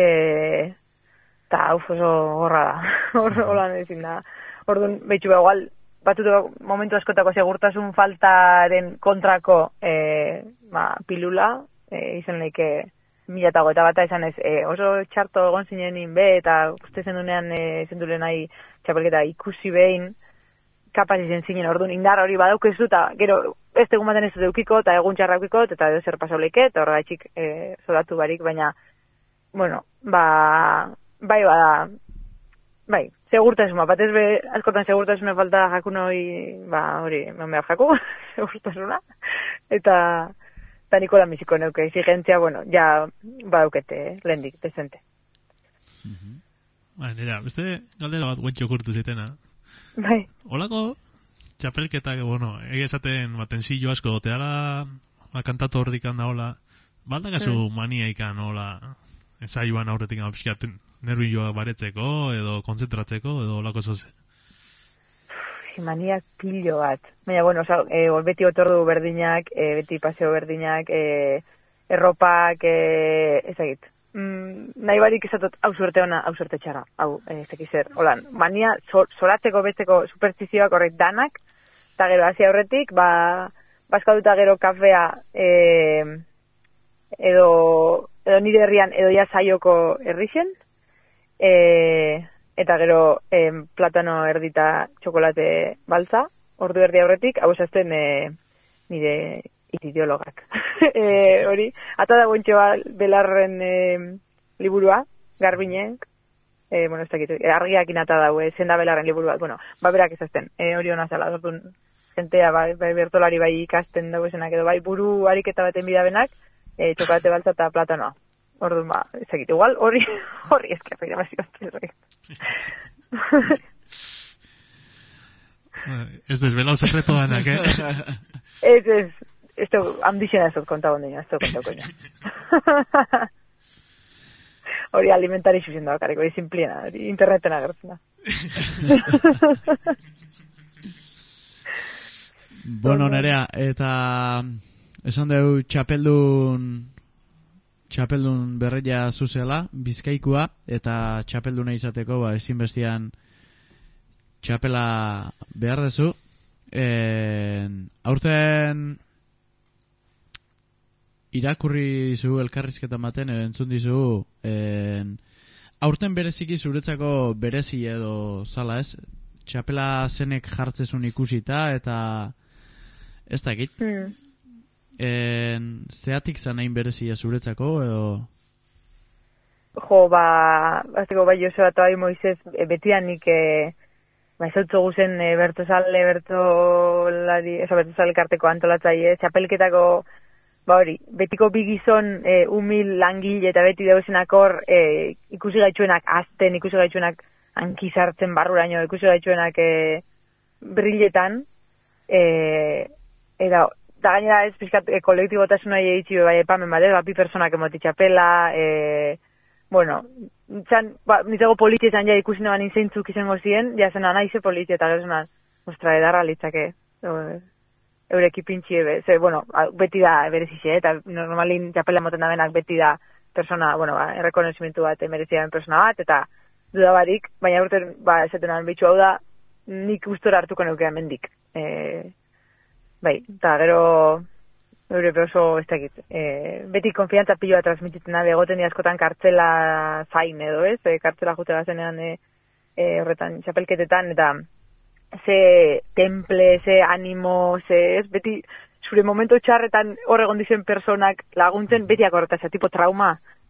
eta e, uf, oso horra da, holan ezin da. Orduan, behitxu ba, igual, batutu momentu askotako segurtasun faltaren kontrako e, ba, pilula, E, izan leike mila eta goeta bata esan ez, e, oso txarto egon zinen be, eta uste zendunean e, zendulen nahi txapelketa ikusi behin, kapaz izen zinen, orduan indar hori badaukezu, eta gero ez egun baten ez dut eukiko, eta egun txarra eukiko, eta edo zer pasauleike, eta horra etxik e, zolatu barik, baina, bueno, ba, bai bada, bai, segurtasuna, batez be, askotan segurtasuna falta jakun hori, ba, hori, non behar jaku, segurtasuna, eta... eta Nikola Miziko neuke, exigentzia, bueno, ja badaukete, eh, lehendik, dezente. Uh-huh. Ba, nera, beste galdera bat guentxo kurtu zitena. Bai. Olako txapelketak, bueno, ege esaten baten zillo asko, teala ba, kantatu hordikan da hola, baldakazu mm. mania ikan hola, ensaioan aurretik apixkaten nervioa baretzeko, edo konzentratzeko, edo olako zoze. Maniak pilo bat. Baina, bueno, oza, e, beti otordu berdinak, e, beti paseo berdinak, e, erropak, e, ezagit. Mm, nahi barik esatot, hau suerte ona, hau suerte txarra, hau, ez dakiz zer. Holan, mania, solatzeko besteko superstizioak horrek danak, eta gero, hasi aurretik, ba, bazkaduta gero kafea, e, edo, edo nire herrian, edo ja saioko herrixen, e, eta gero em, platano erdita txokolate baltza, ordu erdi aurretik, hau esazten e, nire ideologak. e, hori, ata da gontxoa belarren e, liburua, garbinek, e, bueno, ez dakit, argiakin ata dau, e, zenda belarren liburua, bueno, ba berak esazten, e, hori hona zala, orduan, jentea, bai, bai, bertolari bai ikasten dago esenak, edo bai, buru ariketa baten bidabenak, e, txokolate baltza eta platanoa. Orduan, ba, ezakit, igual, hori, hori eskerra irabazio bat. Ez desvelao sekreto danak, eh? Ez, ez, ez da, ambizioa ez dut konta gondina, ez dut konta koina. Hori alimentari zuzen da bakarrik, hori simpliena, hori interneten agertzen da. Bueno, Nerea, eta esan dugu txapeldun... txapeldun berreia zuzela, Bizkaikua, eta txapelduna izateko, ba, ezinbestian txapela behar dezu. E, aurten irakurri dizu elkarrizketa maten, edo entzun dizu, e, aurten bereziki zuretzako berezi edo zala ez, txapela zenek jartzezun ikusita, eta ez dakit. Mm. En, zeatik zanain berezia zuretzako, edo? Jo, ba, bazteko bai Jose bat bai Moisez, e, betian nik, e, ba, ezautzo guzen e, bertozale, bertolari, eso, bertozale karteko antolatzaile, txapelketako, ba hori, betiko bigizon e, humil langile eta beti dauzenak hor, e, ikusi gaitxuenak azten, ikusi gaitxuenak hankizartzen barruraino, ikusi gaitxuenak e, brilletan, e, eta, eta gainera ez pizkat e, kolektibotasunai egitzi bai epamen bat, ba, bi personak emoti txapela, e, bueno, txan, ba, nitzego politxe zan ja ikusi noan inzeintzuk izango ziren, ja zena naize politxe eta gero zenan, ostra, edarra litzake, eureki pintxie, be, ze, bueno, beti da berezixe, eta normalin txapela moten da benak beti da persona, bueno, ba, errekonozimentu bat emerezia den persona bat, eta dudabarik, baina urten, ba, esaten nuen bitxu hau da, nik gustora hartuko neukea mendik, e, bai, eta gero eure oso ez dakit. E, beti konfiantza piloa transmititzen dabe egoten askotan kartzela zain edo ez, e, kartzela jute bazenean e, e, horretan txapelketetan, eta ze temple, ze animo, ze ez, beti zure momento txarretan hor egon dizen personak laguntzen beti akorreta, tipo trauma,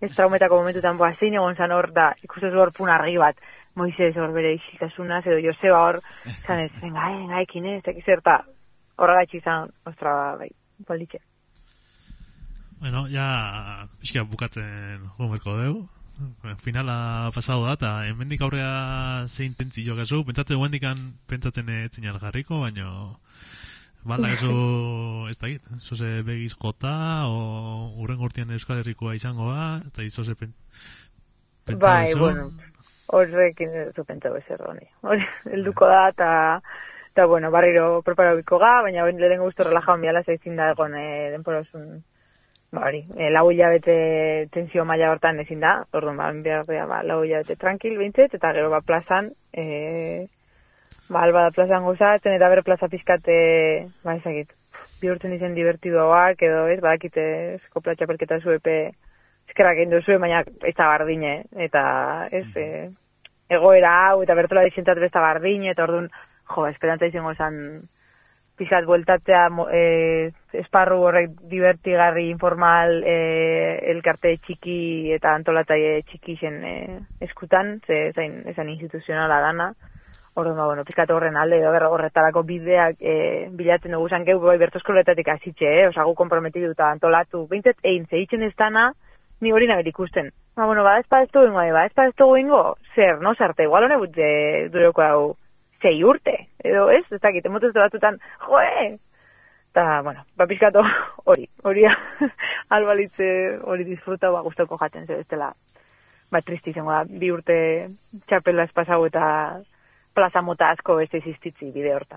ez traumetako momentutan, boa, zein egon zan hor, da, ikustezu hor pun argi bat, Moises hor bere isiltasunaz, edo Joseba hor, zan ez, venga, venga, ekin ez, ekin zerta, horregatxik izan, ostra, bai, politxe. Bueno, ja, pixka bukatzen jomerko dugu. Finala pasado da, eta hemendik aurrea zein tentzio gazu, pentsatzen guendikan pentsatzen etzin algarriko, baina balda gazu, ez da git, zoze begiz jota, o urren gortian Euskal Herrikoa izango ba, eta izoze pen, pentsa bai, eso. Bueno, horrekin zu pentsa bezer honi. Hori, helduko da, eta, eta bueno, barriro preparabiko ga, baina lehenengo guztu relajaun biala zaizin da egon e, denporazun, ba hori, e, lau hilabete tensio maila hortan ezin da, orduan ba, behar behar, ba, lau hilabete tranquil bintzet, eta gero ba plazan, e, ba, alba da plazan gozatzen, eta bere plaza pizkate, ba, ezagit, bihurtzen izen divertidoak, edo ez, badakite eskopla txapelketa zuepe, eskerrak egin duzue, baina ez da bardine, eta ez, e, egoera hau, eta bertola dizentat besta bardine, eta orduan, jo, esperantza izango zen, pizkat bueltatzea e, esparru horrek divertigarri, informal, e, elkarte txiki eta antolataie txiki zen e, eskutan, ze zain, esan instituzionala dana. Orduan, ba, bueno, pizkat horren alde, edo berra horretarako bideak e, bilatzen dugu zan geu, bai, bertoskoletatik azitxe, eh? Osagu komprometidu eta antolatu, bintzet, egin, zeitzen ez dana, ni hori naber ikusten. Ba, bueno, ba, ez pa ez dugu ingo, ba, ez pa ez dugu ingo, zer, no, zarte, igual hone gutze dureko hau, zei urte, edo ez, ez dakit, emotuz batutan, joe! Eta, bueno, ba, pizkatu hori, hori albalitze hori disfruta, ba, guztoko jaten, zer, ez dela, ba, tristi izango da, bi urte txapela espasau eta plaza mota asko ez existitzi bide hortan.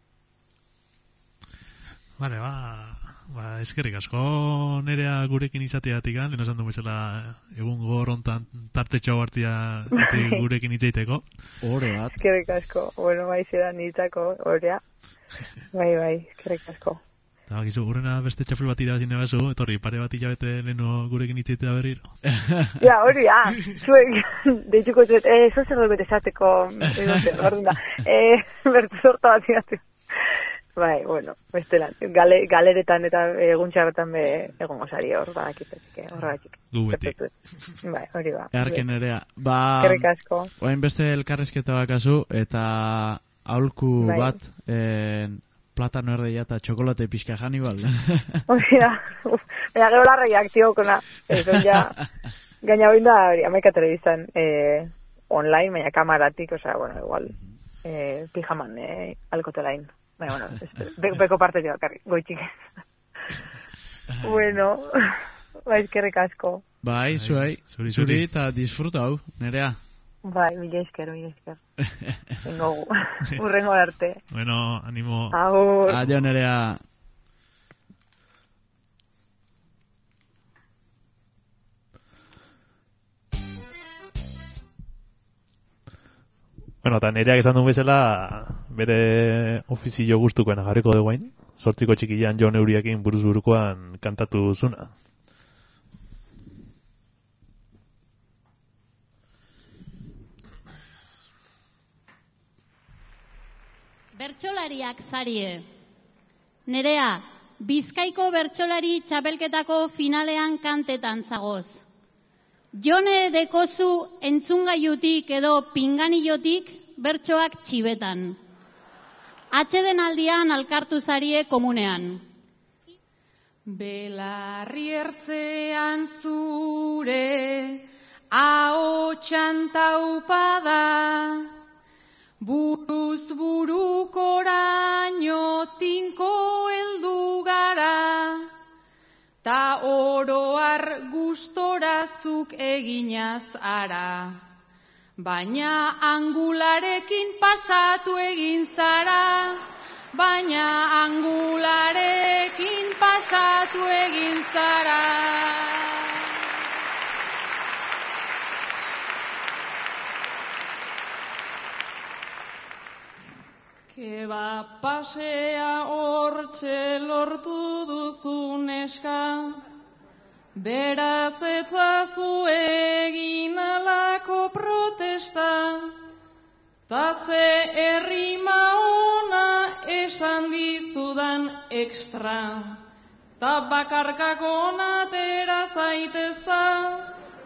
Vale, ba, ba, eskerrik asko nerea gurekin izateatik gan, lehen esan du bezala egun gorontan tartetxo hartzia gurekin itzeiteko. Hore bat. Eskerrik asko, bueno, bai zedan nitako, horea. Bai, bai, eskerrik asko. Eta bakizu, gurrena beste txapel bat irabazi nebazu, etorri, pare bat hilabete leheno gurekin itzeitea berriro. Ja, hori, ah, zuek, deituko zuet, eh, zo zer dut esateko, egoten, hori da, eh, bertu sorta bat iratu. Bai, bueno, bestelan, gale, galeretan eta egun txarretan be egon gozari hor, badakitzik, horregatik. Gu beti. Bai, hori ba. Earken nerea. Ba, eskerrik asko. Oain beste elkarrezketa bakazu, eta aholku bai. bat, en, platano erdeia eta txokolate pixka janibal. Hori da, baina gero la reakziokona, eso ja, gaina hoin da, hori, amaika telebiztan, eh, online, baina kamaratik, osea, bueno, igual, eh, pijaman, eh, alkotelain. Baina, bueno, be, beko parte dira, karri, goitxik. Bueno, bai, eskerrik asko. Bai, zuai, zuri eta disfrutau, nerea. Bai, mila esker, mila esker. Vengo, urrengo arte. Bueno, animo. Agur. Adio, nerea. Bueno, eta nereak esan duen bezala, bere ofizio gustukoen jarriko dugu hain, sortziko txikian Jon Euriakin buruz burukoan kantatu zuna. Bertsolariak zarie. Nerea, Bizkaiko bertsolari txapelketako finalean kantetan zagoz. Jone dekozu entzungaiutik edo pinganillotik bertsoak txibetan. Atxeden aldian alkartu zarie komunean. Belarri ertzean zure ahotsan taupada, buruz burukoraino tinko heldu gara, ta oroar gustorazuk eginaz ara. Baina angularekin pasatu egin zara, baina angularekin pasatu egin zara. Keba pasea hortxe lortu duzun eska, beraz etzazu egin alako protesta, ta ze errima ona esan dizudan ekstra, ta bakarkako natera zaitezta,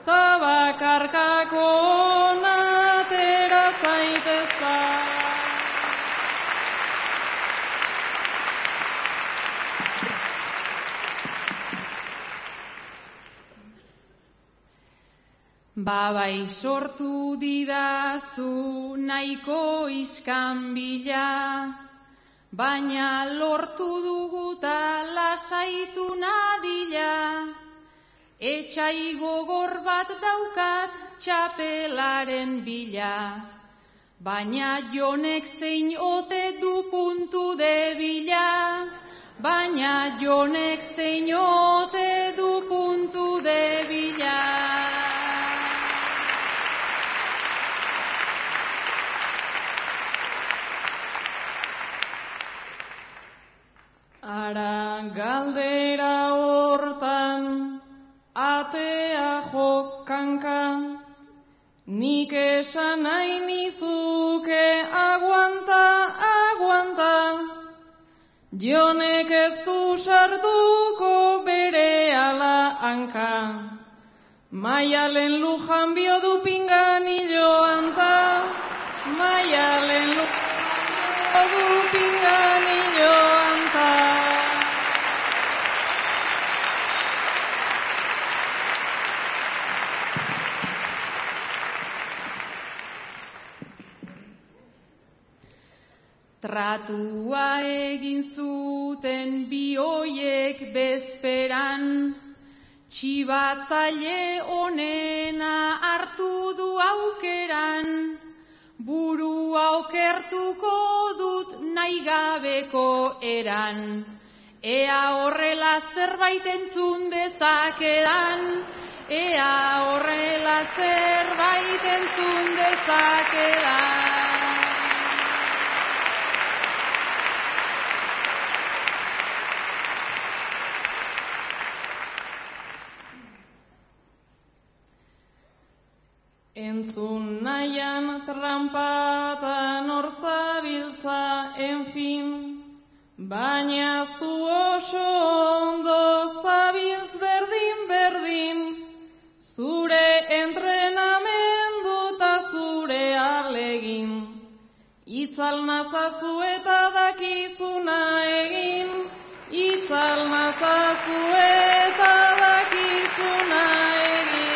Babai sortu didazu nahiko iskanbila, baina lortu duguta lasaitu nadila. Etxai gogor bat daukat txapelaren bila, baina jonek zein ote du puntu debila, baina jonek zein ote du puntu debila. Ara galdera hortan atea jokanka, nik esan nahi nizuke aguanta, aguanta. Jonek ez du sartuko bere ala hanka, maialen lujan bio du pinganilloan ta, maialen lujan bio du pinganilloan ta. Tratua egin zuten bioiek bezperan, txibatzaile onena hartu du aukeran, burua okertuko dut nahi gabeko eran, ea horrela zerbait entzun dezakedan, ea horrela zerbait entzun dezakedan. Entzun nahian trampatan hor zabiltza, enfin, baina zu oso ondo zabiltz berdin-berdin, zure entrenamendu eta zure alegin, itzal nazazu eta dakizuna egin, itzal nazazu eta dakizuna egin.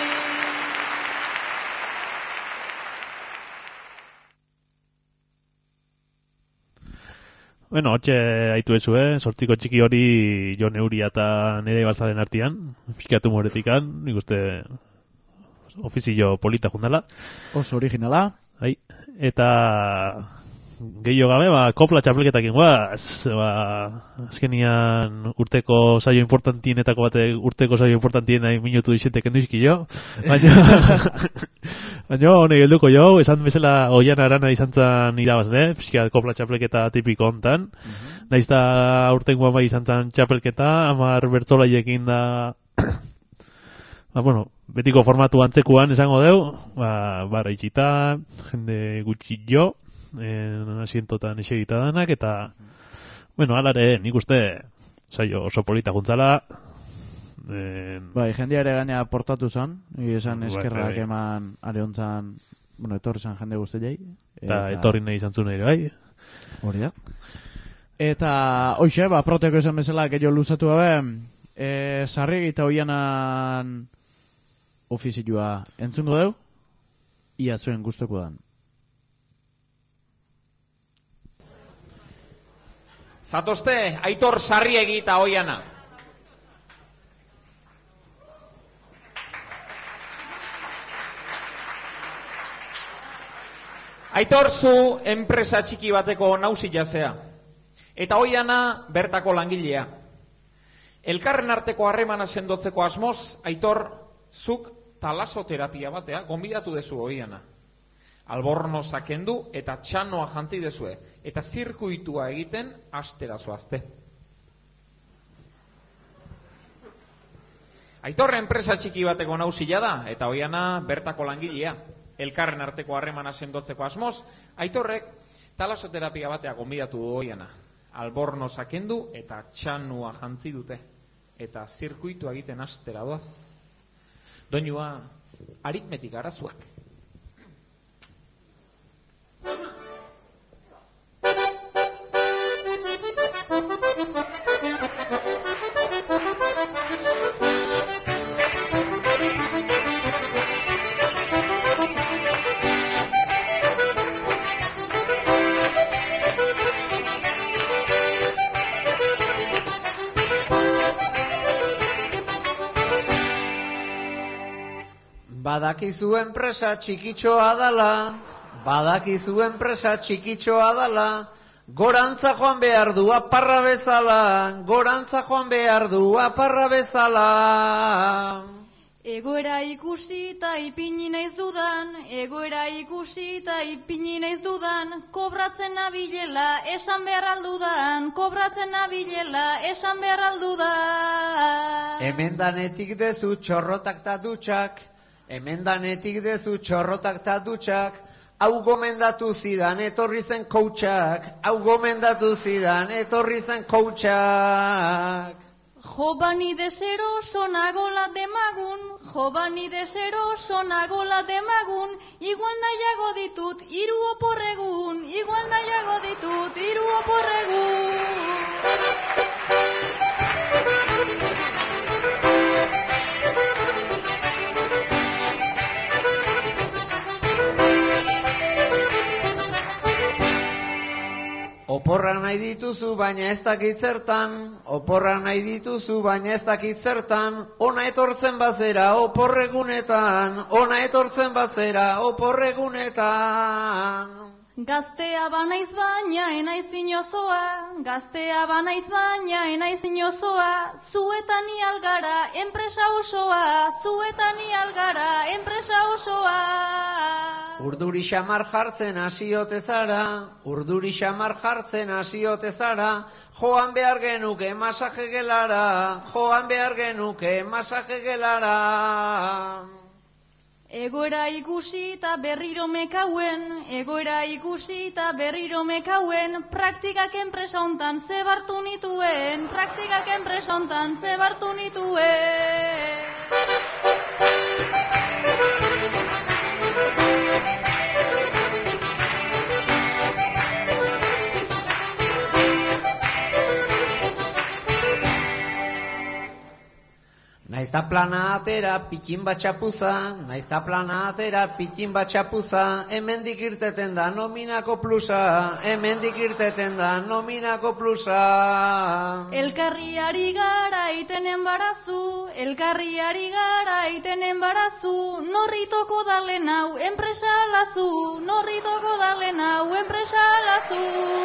Bueno, hotxe haitu ezu, eh? Sortziko txiki hori Jon Euria eta nire Balzaren artian, pixkatu moretikan, nik uste ofizio polita jundala. Oso originala. Hai, eta gehiago gabe, ba, kopla txapelketakin guaz, ba, azkenian urteko saio importantienetako bate, urteko saio importantien nahi minutu dixente kendu izkio, baina, baina honek helduko jo, esan bezala Oian Arana izan zan irabazle, pixka kopla txapelketa tipiko hontan, mm-hmm. Naiz da urtengoan bai izan zan txapelketa, hamar bertzolaiekin da, ba, bueno, betiko formatu antzekuan esango deu, ba, barra itxita, jende gutxi jo, en asientotan esegita danak, eta bueno, alare, nik uste saio oso polita juntzala, en... bai, jendia ere gainea portatu zan, esan eskerrak bai, eman are hontzan, bueno, etorri zan jende guzti jai, eta etorri nahi izan zuen ere bai, hori da, eta hoxe, ba, proteko esan bezala gehiago luzatu gabe, e, sarri eta Oianan ofizioa entzungo deu, ia zuen guztoko dan. Zatozte, Aitor Sarriegi eta Oiana. Aitor zu enpresa txiki bateko nausila zea. Eta Oiana bertako langilea. Elkarren arteko harremana sendotzeko asmoz, Aitor zuk talasoterapia batea gonbidatu dezu Oiana. Alborno sakendu eta txanoa jantzi dezue, eta zirkuitua egiten astera zoazte. Aitor enpresa txiki bateko nausila da, eta Oiana bertako langilea. Elkarren arteko harremana sendotzeko asmoz, Aitorrek talasoterapia batea gonbidatu du Oiana. Alborno sakendu eta txanoa jantzi dute, eta zirkuitua egiten astera doaz. Doinua, aritmetik arazuak. Badakizu enpresa txikitxoa dala, badakizu enpresa txikitxoa dala, gorantza joan behar du aparra bezala, gorantza joan behar du aparra bezala. Egoera ikusi eta ipini naiz dudan, egoera ikusi eta ipini naiz dudan, kobratzen nabilela esan behar aldudan, kobratzen nabilela esan behar aldudan. Hemen danetik dezu txorrotak ta dutxak, hemen danetik dezu txorrotak ta dutxak, hau gomendatu zidan etorri zen koutxak, hau gomendatu zidan etorri zen koutxak. Jo bani desero sonagola demagun, jo bani desero sonagola demagun, igual nahiago ditut hiru oporregun, igual nahiago ditut hiru oporregun. Oporra nahi dituzu baina ez dakit zertan, oporra nahi dituzu baina ez dakit zertan, ona etortzen bazera oporregunetan, ona etortzen bazera oporregunetan. Gaztea banaiz baina enaiz inozoa, gaztea banaiz baina enaiz inozoa, zuetan ialgara enpresa osoa, zuetan ialgara enpresa osoa. Urduri xamar jartzen hasiote zara, urduri xamar jartzen hasiote zara, joan behar genuke masaje gelara, joan behar genuke masaje gelara. Egoera ikusi eta berriro mekauen, egoera ikusi eta berriro mekauen, praktikak enpresa hontan zebartu nituen, praktikak enpresa hontan zebartu nituen. Naizta plana atera pikin bat txapuza, naizta plana atera pikin bat txapuza, hemendik irteten da nominako plusa, hemendik irteten da nominako plusa. Elkarriari gara itenen barazu, elkarriari gara itenen barazu, norritoko dalen hau enpresa lazu, norritoko dalen hau enpresa lazu.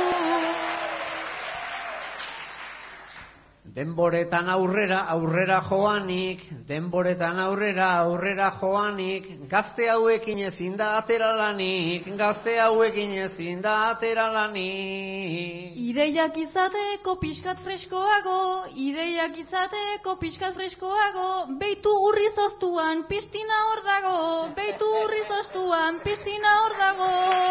Denboretan aurrera, aurrera joanik, denboretan aurrera, aurrera joanik, gazte hauekin ezin da atera lanik, gazte hauekin ezin da atera lanik. Ideiak izateko pixkat freskoago, ideiak izateko pixkat freskoago, beitu urri zoztuan piztina hor dago, beitu urri zoztuan piztina hor dago.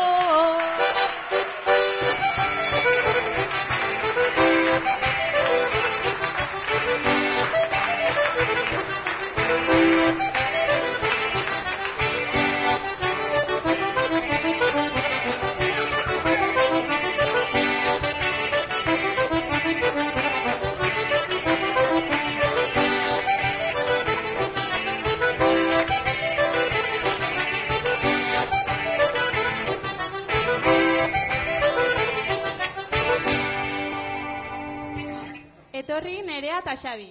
Etorri Nerea eta Xabi.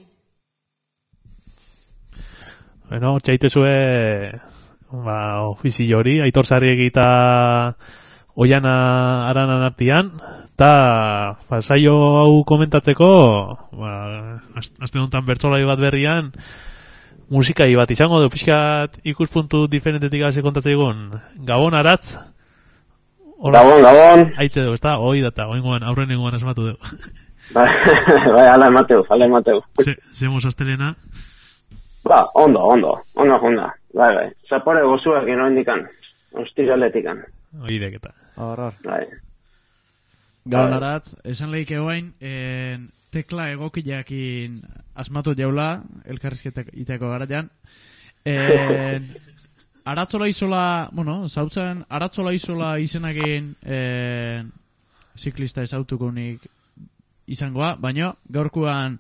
Bueno, txaitezue ba, ofizio hori, Aitor Sarriegi eta Oiana Aranan artian, eta ba, saio hau komentatzeko, ba, aste honetan bertsolari bat berrian, musikai bat izango du, pixkat ikuspuntu diferentetik hasi kontatzeigun. Gabon, Aratz? Hola. Gabon, Gabon. Aitze du, ez da? Hoi data, oingoan, aurren ingoan asmatu du. Bai, ala emateu, ala emateu. Zemos astelena? Ba, ondo, ondo, ondo jonda. Bai, bai, zapore gozuak ino indikan, ostiraletikan. Oidek eta. Horror. Bai. Gaur Aratz, esan lehik egoain, en, tekla egokiakin asmatu jaula, elkarrizketak iteko garaian. En, Aratzola izola, bueno, zautzen, Aratzola izola izenakin en, ziklista ezautukonik izangoa, baina gaurkoan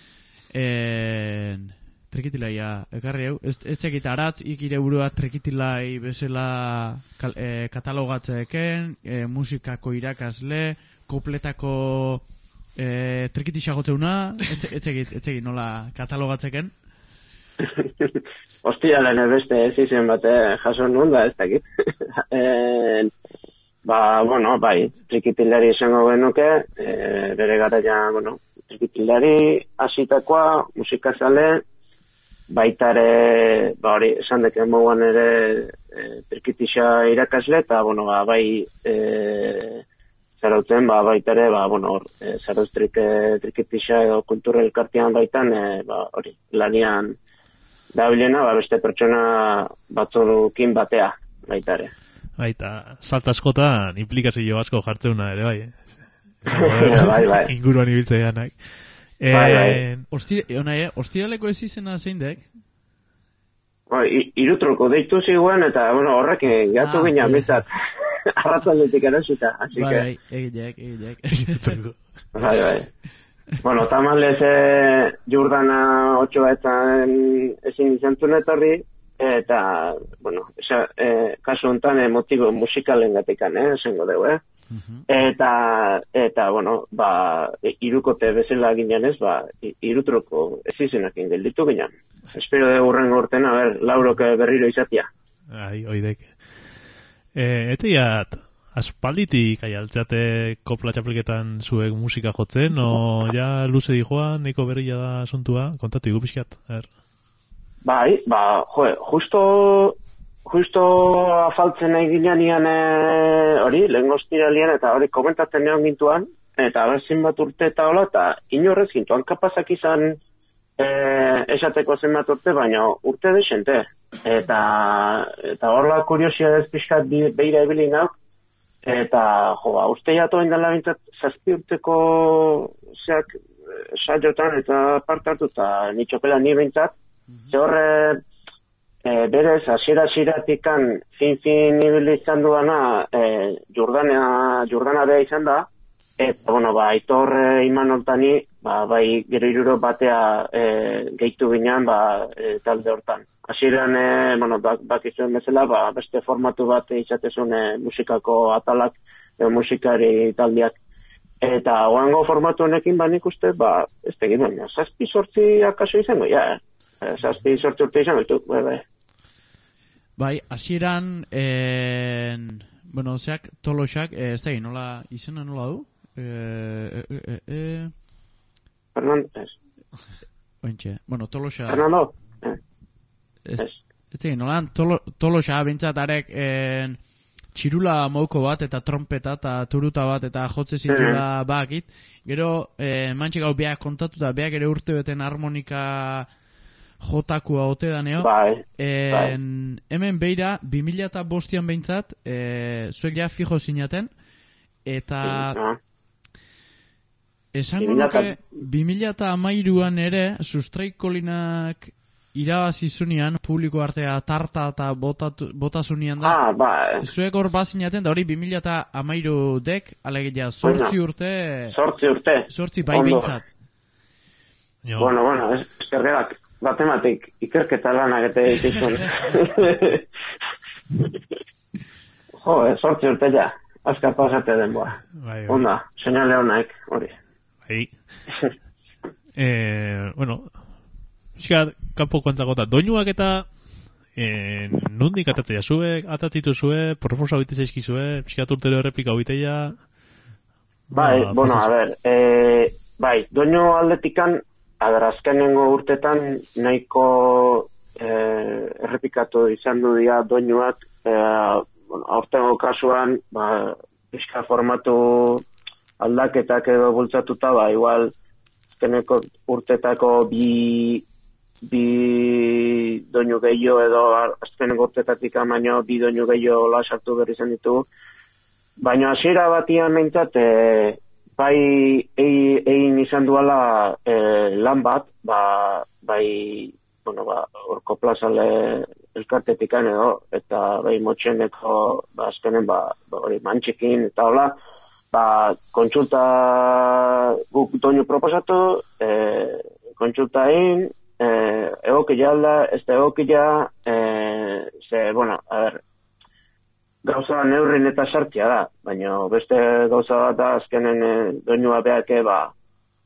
en, trekitilaia ekarri hau. Ez, ez txekita Aratz ikire burua trekitilai bezala kal, e, katalogatzeken, e, musikako irakasle, kopletako e, trekitisa gotzeuna, ez txekit, ez txekit nola katalogatzeken. Ostiralen beste ez izen bate jaso nun da, ez dakit. e, ba, bueno, bai, trikitilari izango genuke, e, bere garaia, bueno, trikitilari hasitakoa, musikazale, baita ere, ba hori, esan deken moguan ere e, trikitisa irakasle, eta, bueno, ba, bai, e, zarauten, ba, baita ere, ba, bueno, hor, e, zarauz trik, trikitisa edo kultura elkartean baitan, e, ba, hori, lanian dabilena, ba, beste pertsona batzukin batea, baita ere. Baita, saltza askotan implikazio asko jartzeuna ere, bai. bai, bai. Inguruan ibiltzea nahi. Bai, bai. Ostiraleko ez izena zein dek? Bai, irutruko deitu ziguen, eta, bueno, horrek gatu ah, ginen, bizat. Arratzaldetik erosita, así que... Bai, egileak, egileak. Bai, bai. Bueno, tamalez eh, Jordana otxoetan ezin izantzun etorri, eta, bueno, esa, eh, kasu honetan eh, motibo musikalen gatikan, eh, esango dugu, eh? Uh-huh. Eta, eta, bueno, ba, irukote bezala ginen ez, ba, irutruko ez izenakin gelditu ginen. Espero de urren gorten, a ber, laurok berriro izatia. Ai, oidek. Eh, eteiat, aspalditik aialtzeate kopla txapelketan zuek musika jotzen, o ja luze di joan, neko berria da asuntua, kontatu igu pixkat, er. Bai, ba, jo, justo, justo afaltzen nahi ginean hori, lehen goztiralian, eta hori komentatzen neon gintuan, eta abezin bat urte eta hola, eta inorrez gintuan kapazak izan e, esateko zenbat urte, baina urte desente. Eta, eta horla kuriosia dezpixkat beira ebili nauk, eta, jo, ba, uste jatu indela bintzat, zazpi urteko zeak saiotan eta partartu, eta nitxopela ni bintzat, ze horre, e, berez, asira-asiratikan fin-fin ibili izan duana, e, Jordana, Jordana beha izan da, eta, bueno, ba, Aitor e, Imanoltani, ba, bai, gero iruro batea e, gehitu ginean, ba, e, talde hortan. Hasieran, e, bueno, bak, bakizuen bezala, ba, beste formatu bat izatezun e, musikako atalak, e, musikari taldiak. Eta oango formatu honekin, ba, nik uste, ba, ez tegin, baina, zazpi sortzi akaso izango, ja, eh? Zazpi sortzi urte izango, ditu, bai, bai. Bai, hasieran, en, bueno, zeak, tolosak, ez da, nola, izena nola du? Eh, eh, eh, eh. Fernandez. Ointxe, bueno, tolosa... Fernando? Eh. Ez, ez da, nola, tolo, tolosa, bintzatarek, en, txirula mouko bat, eta trompeta, eta turuta bat, eta jotze zintura mm-hmm. bakit. Gero, eh, mantxik hau beak kontatuta, beak ere urte beten harmonika... jotakua ote da neo. Bai, bai. Hemen beira, bi mila eta bostian behintzat, e, zuek ja fijo zinaten, eta ah. esango nuke, bi mila eta amairuan ere, Sustraikolinak irabazizunean, publiko artea tarta eta botazunian da. Ah, bai. Zuek hor bazinaten, da hori bi mila eta amairu dek, alegia, sortzi urte. Sortzi urte. Sortzi bai behintzat. Bueno, bueno, eskerreak. Matematik, ikerketa lanak eta ditizun. Jo, sortzi urte ja. Azkar pasate denboa. Bai, bai. Onda, seinale honaik, hori. Bai. eh, bueno, pixka, kanpo kontzakota, doinuak eta eh, nundik atatzea zuek, atatzitu zue, proposa bite zaizkizue, pixka urtero erreplika biteia. Bai, ba, bueno, a ver, eh, bai, doinu aldetikan, adar azkenengo urtetan nahiko eh, errepikatu izan du dira doinuak, eh, bueno, aurtengo kasuan, ba, pixka formatu aldaketak edo bultzatuta, ba, igual, azkeneko urtetako bi, bi doinu gehiago edo azkeneko urtetatik amaino bi doinu gehiago lasartu berri izan ditu. Baina hasiera batian meintzat, eh, bai egin izan duela e, lan bat, ba, bai, bueno, ba, orko plazale elkartetikan edo, eta bai motxeneko, ba, azkenen, ba, hori mantxikin, eta hola, ba, kontsulta guk doinu proposatu, e, kontsulta egin, e, egokila alda, ez da egokila, e, ze, bueno, a ber, gauza neurrin eta sartia da, baina beste gauza bat da azkenen e, doinua behake, ba,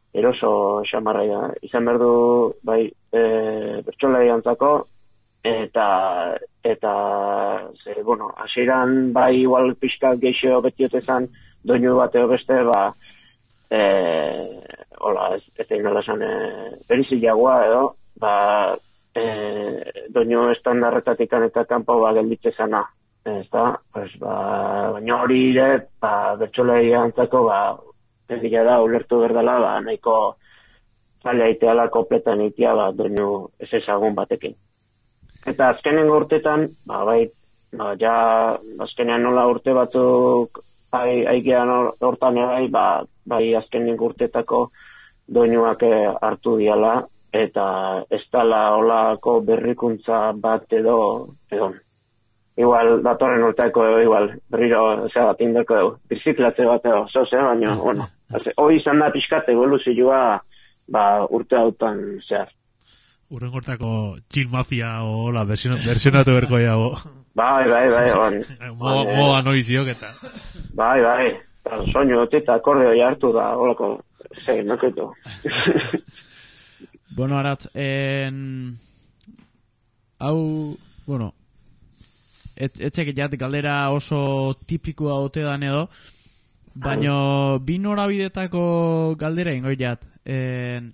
eroso xamarra izan behar du bai e, bertsolari antzako, eta eta ze, bueno, hasieran bai igual pixka geixo betiote zan doinu bateo beste, ba e, hola, ez, ez egin nola esan e, berizilagoa edo, ba e, doinu estandarretatik eta kanpo ba gelditze zana, ez da, pues, ba, baina hori ere, ba, bertsolari antzako, ba, egia da, ulertu berdala, ba, nahiko zalea iteala kompletan itea, ba, doinu ez ezagun batekin. Eta azkenen urtetan, ba, bai, ba, ja, azkenean nola urte batzuk bai, aigean hortan bai, ba, bai azkenen urtetako doinuak hartu diala, eta ez dala olako berrikuntza bat edo, edo, igual, datorren urteako, igual, berriro, zera bat indeko edo, biziklatze bat edo, zoze, baina, bueno, hoi izan da pixkate evoluzioa, ba, urte hautan zehar. Urren gortako chill mafia o la versionatu berko jago. Bai, bai, bai. Moa noiziok eta. Bai, bai. Soinu otita akordeo jartu da, holako, zei, noketu. Bueno, Aratz, en... hau, bueno, etxek jat galdera oso tipikoa ote dan edo, baino bi norabidetako galdera ingo jat. En...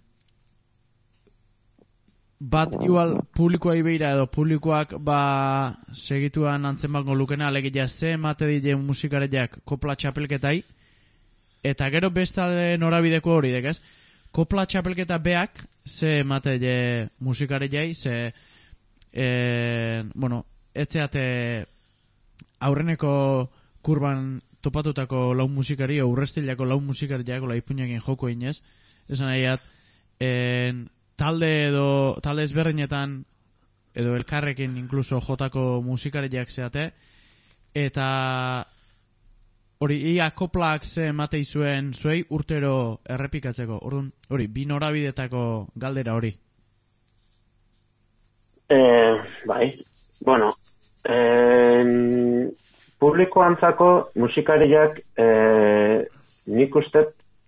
Bat, igual, publikoa ibeira edo publikoak ba segituan antzemango lukena alegia ze emate dile musikareak kopla txapelketai, eta gero beste norabideko hori dek ez, kopla txapelketa beak ze emate dile musikareai, ze e, bueno, etzeate aurreneko kurban topatutako lau musikari o urrestilako lau musikariak ola ipuñekin joko inez, esan nahiat en talde edo talde ezberdinetan edo elkarrekin incluso jotako musikariak zeate, eta hori ia koplak ze ematei zuen zuei urtero errepikatzeko. Orduan, hori bi norabidetako galdera hori. Eh, bai. Bueno, eh, publikoantzako musikariak eh, nik uste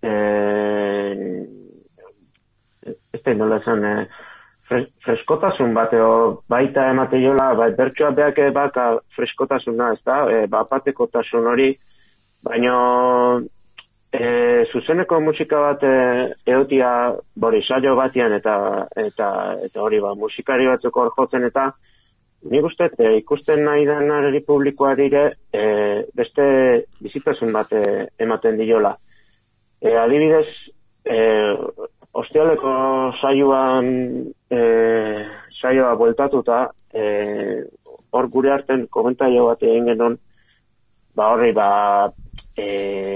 eh, ez da nola esan, eh, fres, freskotasun bateo baita emate jola, bai, bertsoa beak baka freskotasuna, ez da, e, bapatekotasun hori, baina e, zuzeneko musika bat e, eotia bori saio batian eta eta eta hori ba, musikari batzuk hor jotzen eta nik uste, e, ikusten nahi denari publikoa dire e, beste bizitasun bat e, ematen diola. E, adibidez, e, Ostialeko saioan e, saioa bueltatuta, hor e, gure arten komentario bat egin genuen, ba horri, ba, e,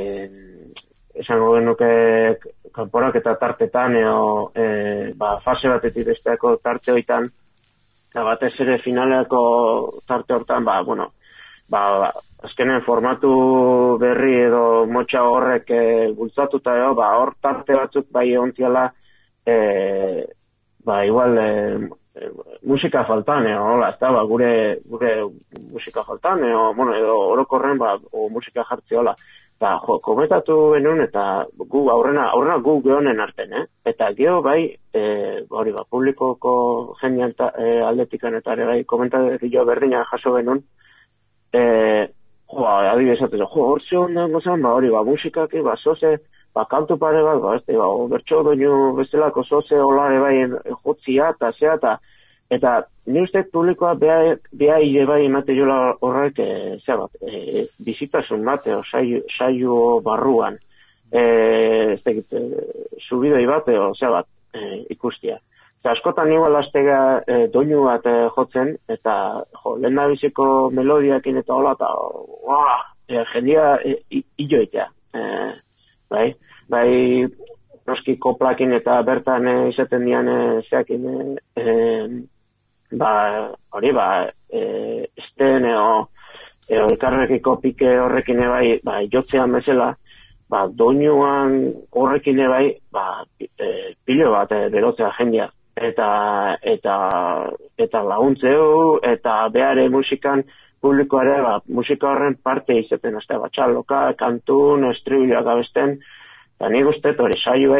esango genuke kanporak eta tartetan, eo, e, ba, fase batetik besteako tarte hoitan, eta batez ere finaleako tarte hortan, ba, bueno, ba, azkenen formatu berri edo motxa horrek e, bultzatuta edo, ba, hor tarte batzuk bai ontziala e, ba, igual e, e, musika faltan edo, hola, ez da, ba, gure, gure musika faltan edo, bueno, edo orokorren, ba, o musika jartzi hola. Ba, jo, komentatu benun eta gu aurrena, aurrena gu gehonen arten, eh? Eta geho bai, e, hori ba, publikoko jendean e, aldetikan eta ere bai, komentario berdina jaso benun, e, jo, adibidez atez, jo, hor zion dengo zen, ba, hori, ba, musikak, ba, zoze, ba, kantu pare bat, ba, este, ba, bertxo doinu bestelako zoze olare bai jotzia, eta zea, eta, eta, ni uste publikoa beha, beha ire bai emate jola horrek, e, zea bat, e, bizitasun bate, o, saio, saio barruan, e, ez tekit, e, subidoi bate, o, zea bat, e, ikustia. Eta askotan igual aztega e, doinu bat e, jotzen, eta jo, lehen biziko melodiakin eta hola, eta oa, e, jendia e, illoitea. E, bai, bai, noski koplakin eta bertan e, izaten dian e, zeakin, e, e, ba, hori, ba, e, esten eo, eo elkarrekiko pike horrekin bai, ba, jotzean bezala, ba, doinuan horrekin bai, ba, e, pilo bat e, berotzea jendia. Eta, eta, eta laguntzeu, eta behare musikan publikoare, ba, musika horren parte izaten, azte, batxaloka, kantun, estribilloak abesten, eta nik uste hori saioei,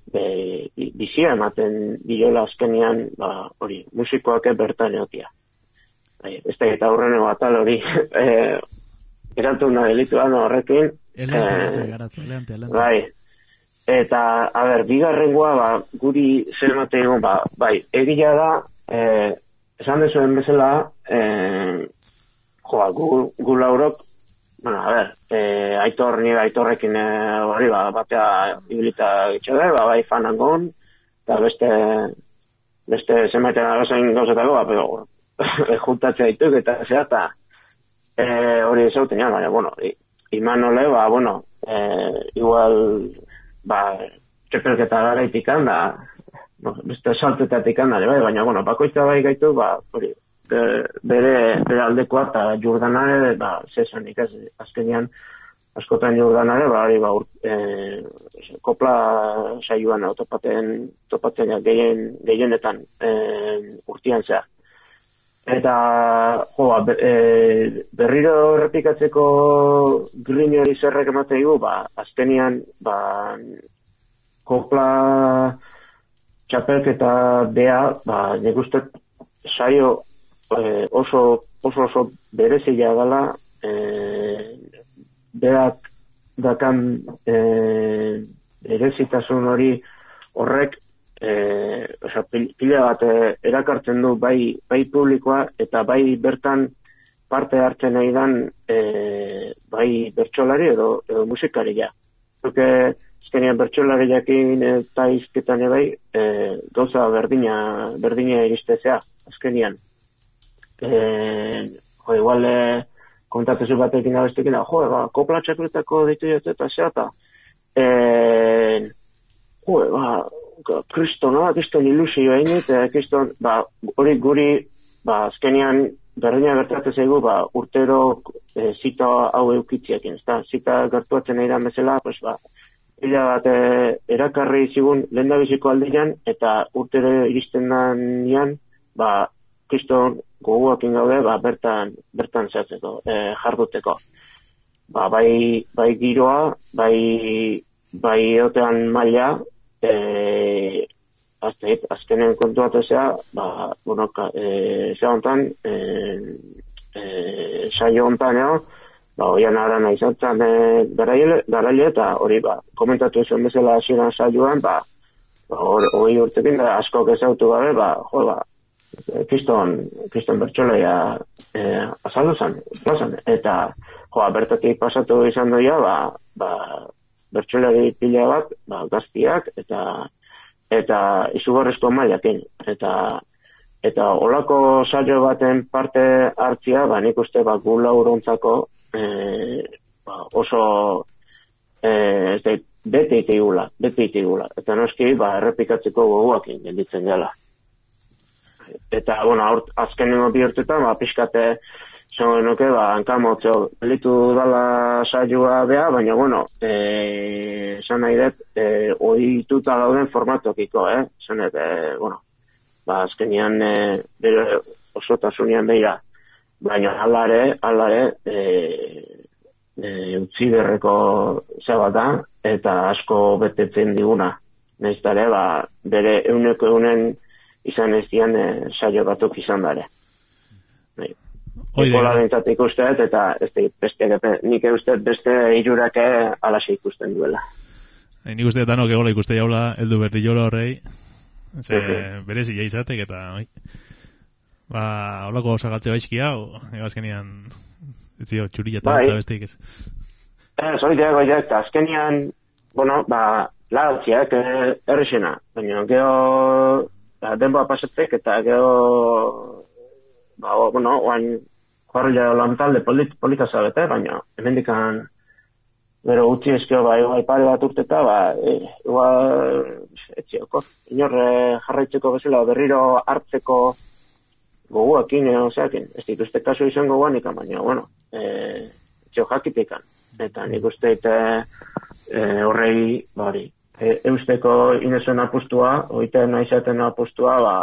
be, bizia ematen diola azkenean, ba, hori, musikoak bertan egotia. Bai, ez da eta aurreneko atal hori, e, eratu nahi delituan horrekin. Elente, elente, garatze, elente, elente. Bai, eta, a ber, bigarrengoa, ba, guri zer ematen egon, ba, bai, egia da, e, esan dezuen bezala, e, joa, gu, gu laurok, bueno, a ber, e, aitor, nire aitorrekin hori, e, ba, batea ibilita gitxode, ba, bai fanangon, eta beste, beste zenbaiten arazoin gauzetako, ba, pero, juntatzea dituk, eta zera, eta e, hori ezauten, ja, baina, bueno, Imanole, ba, bueno, e, igual, ba, txepelketa garaitik handa, no, beste saltetatik handa, bai, baina, bueno, bakoitza bai gaitu, ba, hori, bere, bere aldekoa eta Jordanare, ba, zesanik, ez, azkenean, askotan Jordanare, ba, hori, ba, ur, e, kopla saioan, topaten, topatzen gehien, gehienetan e, urtian zehar. Eta, joa, e, berriro errepikatzeko grin hori zerrek emate dugu, ba, azkenian, ba, kopla txapelketa bea, ba, nik uste saio e, oso, oso oso berezia dela, e, beak dakan e, berezitasun hori horrek, Eh, oza, pila bat eh, erakartzen du bai, bai publikoa eta bai bertan parte hartzen nahi dan eh, bai bertsolari edo, edo musikaria. Zuke azkenean bertsolari jakin eta izketan ebai eh, gauza berdina, berdina iristezea azkenean. Eh, jo, igual eh, kontatezu batekin abestekin, jo, ba, kopla txapeltako ditu jatze eta zeata. Eh, jo, ba, Kriston, no? Kriston ilusio egin, eta Kriston, ba, hori guri, ba, azkenean, berdina gertatzen zaigu, ba, urtero e, zita hau eukitziakin, ez da, zita gertuatzen nahi da bezala, pues, ba, hila bat e, erakarri zigun lehendabiziko aldean, eta urtero iristen da nian, ba, Kriston goguakin gaude, ba, bertan, bertan zehatzeko, e, jarduteko. Ba, bai, bai giroa, bai, bai otean maila, Eh, azteit, azkenen kontuatezea, ba, bueno, eh, zea hontan, eh, eh, saio hontan, eo, ba, oian ara nahi zantzan eh, garaile, eta hori, ba, komentatu izan bezala hasieran saioan, ba, ba hori urtekin, da, askok ezautu gabe, ba, jo, ba, kriston, kriston bertxolaia eh, azaldu zan, plazan, eta, jo, bertatik pasatu izan doia, ba, ba, bertsolari pila bat, ba, gaztiak, eta eta izugarrizko mailakin. Eta eta olako saio baten parte hartzia, ba, nik uste, ba, gu laurontzako e, ba, oso e, ez da, bete itigula, bete itigula. Eta noski, ba, errepikatzeko goguakin gelditzen dela. Eta, bueno, azkenengo bihurtutan, ba, pixkate Zon nuke, ba, hankamotzo, elitu dala saioa beha, baina, bueno, esan nahi dut, e, oituta gauden formatokiko, eh? Zan dut, e, bueno, ba, azkenian, e, bere osotasunean behira, baina alare, alare, e, e, utzi berreko zeba da, eta asko betetzen diguna. Naiztare, ba, bere euneko eunen izan ez dian e, saio batuk izan dare. Nahi. Ikola bintzat ikusteet, eta ez da, beste, nik uste beste irurake alaxe ikusten duela. E, nik uste danok egola ikuste jaula, eldu berti jola horrei, ze uh-huh. berezi jaizatek, eta, oi, ba, holako osagatze baizkia, o, egazkenian, ez dio, txurilla eta bai. Besteik ez. Ez, hori dago, eta azkenian, bueno, ba, lagatziak errexena, baina, geho, ba, denboa pasatzek, eta geho, ba, bueno, oain, Horrela lantalde polit, polita zabete, baina hemendikan bero utzi eskio, ba, igual pare bat urteta, ba, e, igual etxioko, inorre jarraitzeko bezala berriro hartzeko goguakin, e, oseakin, ez dituzte kasu izango guanika, baina, bueno, e, etxio jakitikan, eta nik uste ite e, horrei, bari, e, eusteko inezuen apustua, oiten naizaten apustua, ba,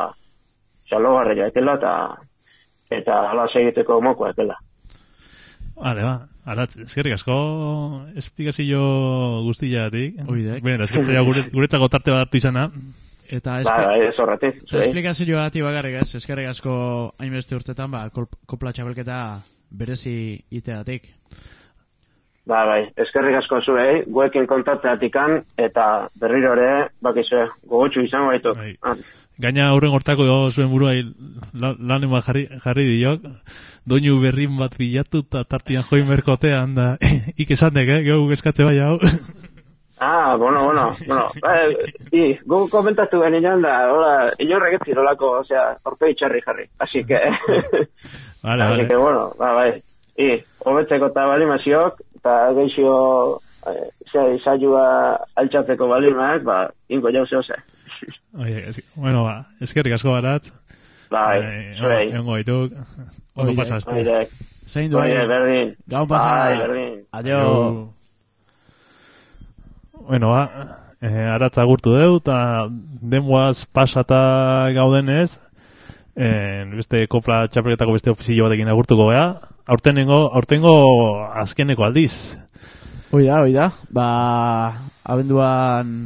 xalogarria ekela, eta eta ala segiteko mokoa ekela. Vale, ba. Aratz, eskerrik asko esplikazio guztiatik. Oidek. Bene, eskertzea gure, guretzako tarte bat hartu izana. Eta esplikazioa ati bakarrik ez, eskerrik asko hainbeste urtetan, ba, kopla txabelketa berezi iteatik. Ba, bai, eskerrik asko zuei, guekin kontatzeatikan, eta berriro ere, bakizue, gogotxu izango baitu. Bai. Ah. Gaina aurren hortako zuen burua lan ema jarri, jarri diok, doinu berrin bat bilatu eta tartian join merkotean da, ikesanek, eh, gehu eskatze bai hau. Ah, bueno, bueno, bueno, eh, i, gu komentatu genian da, hola, inorrek ez zirolako, osea, orpe itxarri jarri, así que, vale, así vale. que, bueno, ba, bai, i, hobetzeko eta balimaziok, eta geixo, eh, zea, izaiua altxatzeko balimak, ba, ingo jau zehose. Oye, es, bueno, ba, eskerrik asko barat. Bai, zuei. Egongo baituk. Ondo pasaste. Oye, zein du ahi. Berdin. Gaun pasa. Bai, berdin. Adio. Bueno, ba, eh, aratza agurtu deu, eta denboaz pasata gaudenez, eh, beste kopla txapelketako beste ofizio batekin agurtuko gea. Aurtenengo, aurtengo azkeneko aldiz. Oida, oida. Ba, abenduan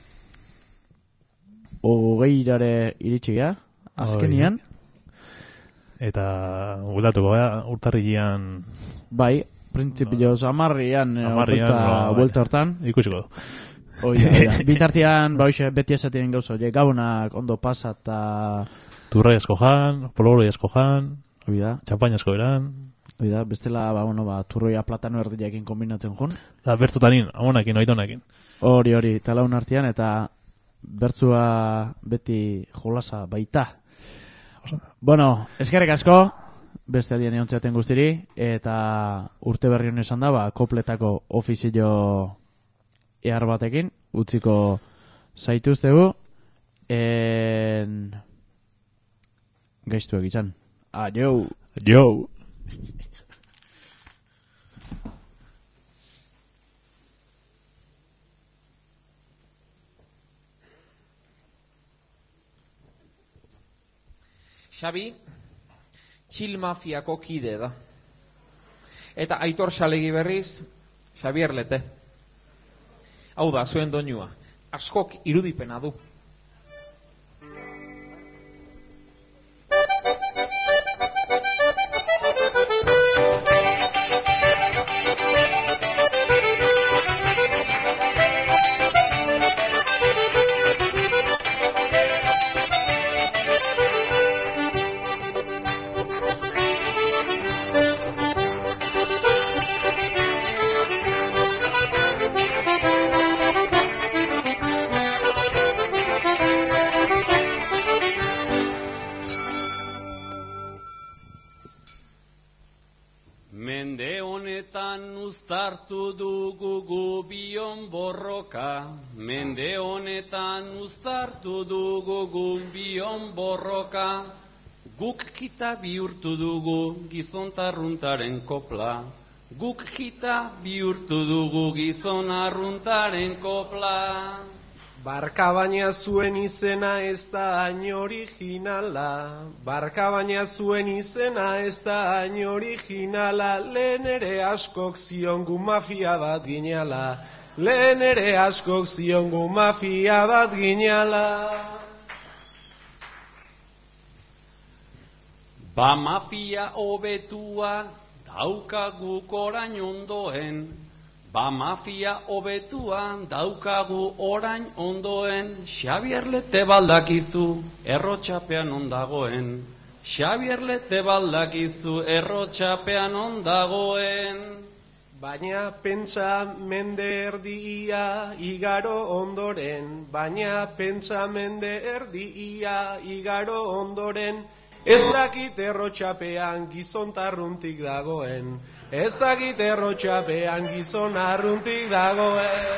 hogeirare iritsi gea, azkenian. Eta guldatuko gea, urtarrilean... Bai, printzipioz amarrian, amarrian vuelta hortan. Ikusiko du. Oida, oida. Bitartian, ba, hoxe, beti esatien gauza, oie, gabonak ondo pasa eta... Turrai asko jan, poloroi asko jan, oida. Champaña asko eran... Oida, bestela, ba, bueno, ba, turroia platano erdiakin kombinatzen jun. Da, bertutanin, amonakin, oitonakin. Hori, hori, talaun artean, eta... Bertzua beti jolasa baita. Bueno, eskerrik asko, beste aldien eontzeaten guztiri, eta urte berri honen esan da, ba, kopletako ofizio ehar batekin, utziko zaituztegu, en... gaiztu egizan. Adio! Adio! Xabi, txil mafiako kide da. Eta Aitor Xalegi berriz, Xabier Lete. Hau da, zuen doinua. Askok irudipena du. Uztartu dugu gu bion borroka, mende honetan uztartu dugu gu bion borroka, guk kita bihurtu dugu gizontarruntaren kopla, guk kita bihurtu dugu gizonarruntaren kopla. Barka baina zuen izena ez da hain originala, barka baina zuen izena ez da hain originala, lehen ere askok ziongu mafia bat ginala, lehen ere askok ziongu mafia bat ginala. Ba mafia hobetua daukaguk orain ondoen, ba mafia hobetua daukagu orain ondoen, Xabier Lete baldakizu errotxapean ondagoen, Xabier Lete baldakizu errotxapean ondagoen. Baina pentsa mende erdia igaro ondoren, baina pentsa mende erdia igaro ondoren, ez dakit errotxapean gizontarruntik dagoen, ez dakit errotxapean gizon arruntik dagoen.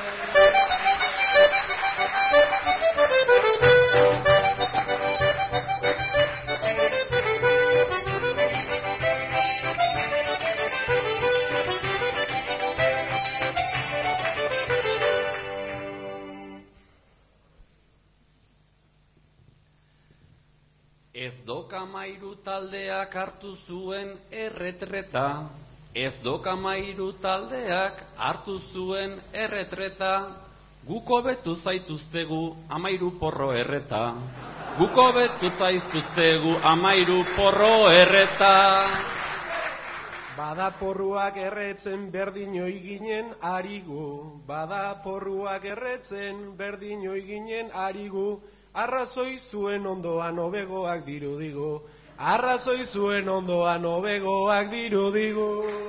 Ez doka mairu taldeak hartu zuen erretreta, Ez dok amairu taldeak hartu zuen erretreta, guko betu zaituztegu amairu porro erreta. Guko betu zaituztegu amairu porro erreta. Bada porruak erretzen berdinoi ginen arigu, bada porruak erretzen berdinoi ginen arigu, arrazoi zuen ondoan hobegoak dirudigu, arrazoi zuen ondoan hobegoak dirudigu.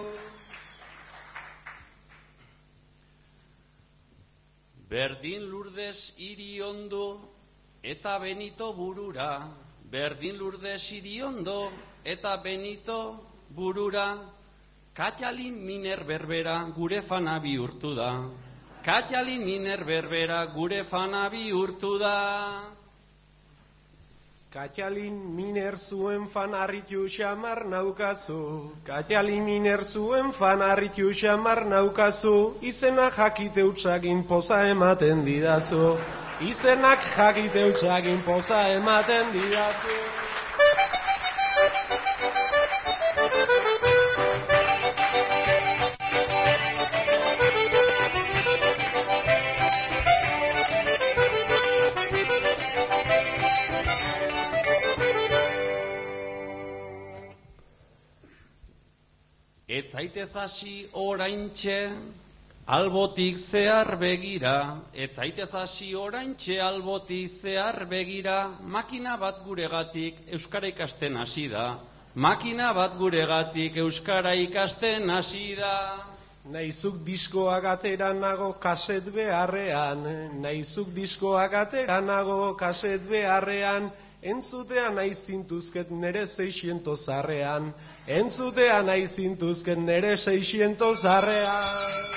Berdin Lurdes hiri ondo eta Benito burura, Berdin Lurdes hiri ondo eta Benito burura, Katalin miner berbera gure fana bihurtu da. Katalin miner berbera gure fana bihurtu da. Katalin miner zuen fan harritu xamar naukazu. Katalin miner zuen fan harritu xamar naukazu. Izenak jakite utzagin poza ematen didazu. Izenak jakite utzagin poza ematen didazu. Ez zaitez hasi oraintxe, albotik zehar begira, ez zaitez hasi oraintxe, albotik zehar begira, makina bat guregatik euskara ikasten hasi da. Makina bat guregatik euskara ikasten hasi da. Naizuk diskoak atera nago kaset beharrean, naizuk diskoak atera nago kaset beharrean, entzutea nahi zintuzket nere seixientos arrean, entzutea nahi zintuzket nere seixientos arrean.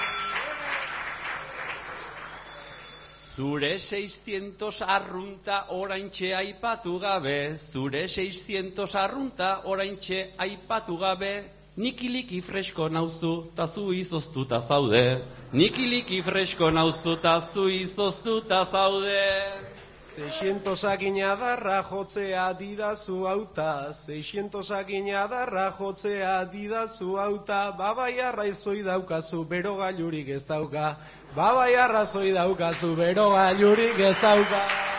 Zure seiscientos arrunta oraintxe aipatu gabe, zure seiscientos arrunta oraintxe aipatu gabe, nikiliki fresko nauztu ta zu izoztuta zaude, nikiliki fresko nauztu ta zu izoztuta zaude. Seixientosak inadarra jotzea didazu auta, seixientosak inadarra jotzea didazu auta, babai arrazoi daukazu, bero gailurik ez dauka, babai arrazoi daukazu, bero gailurik ez dauka.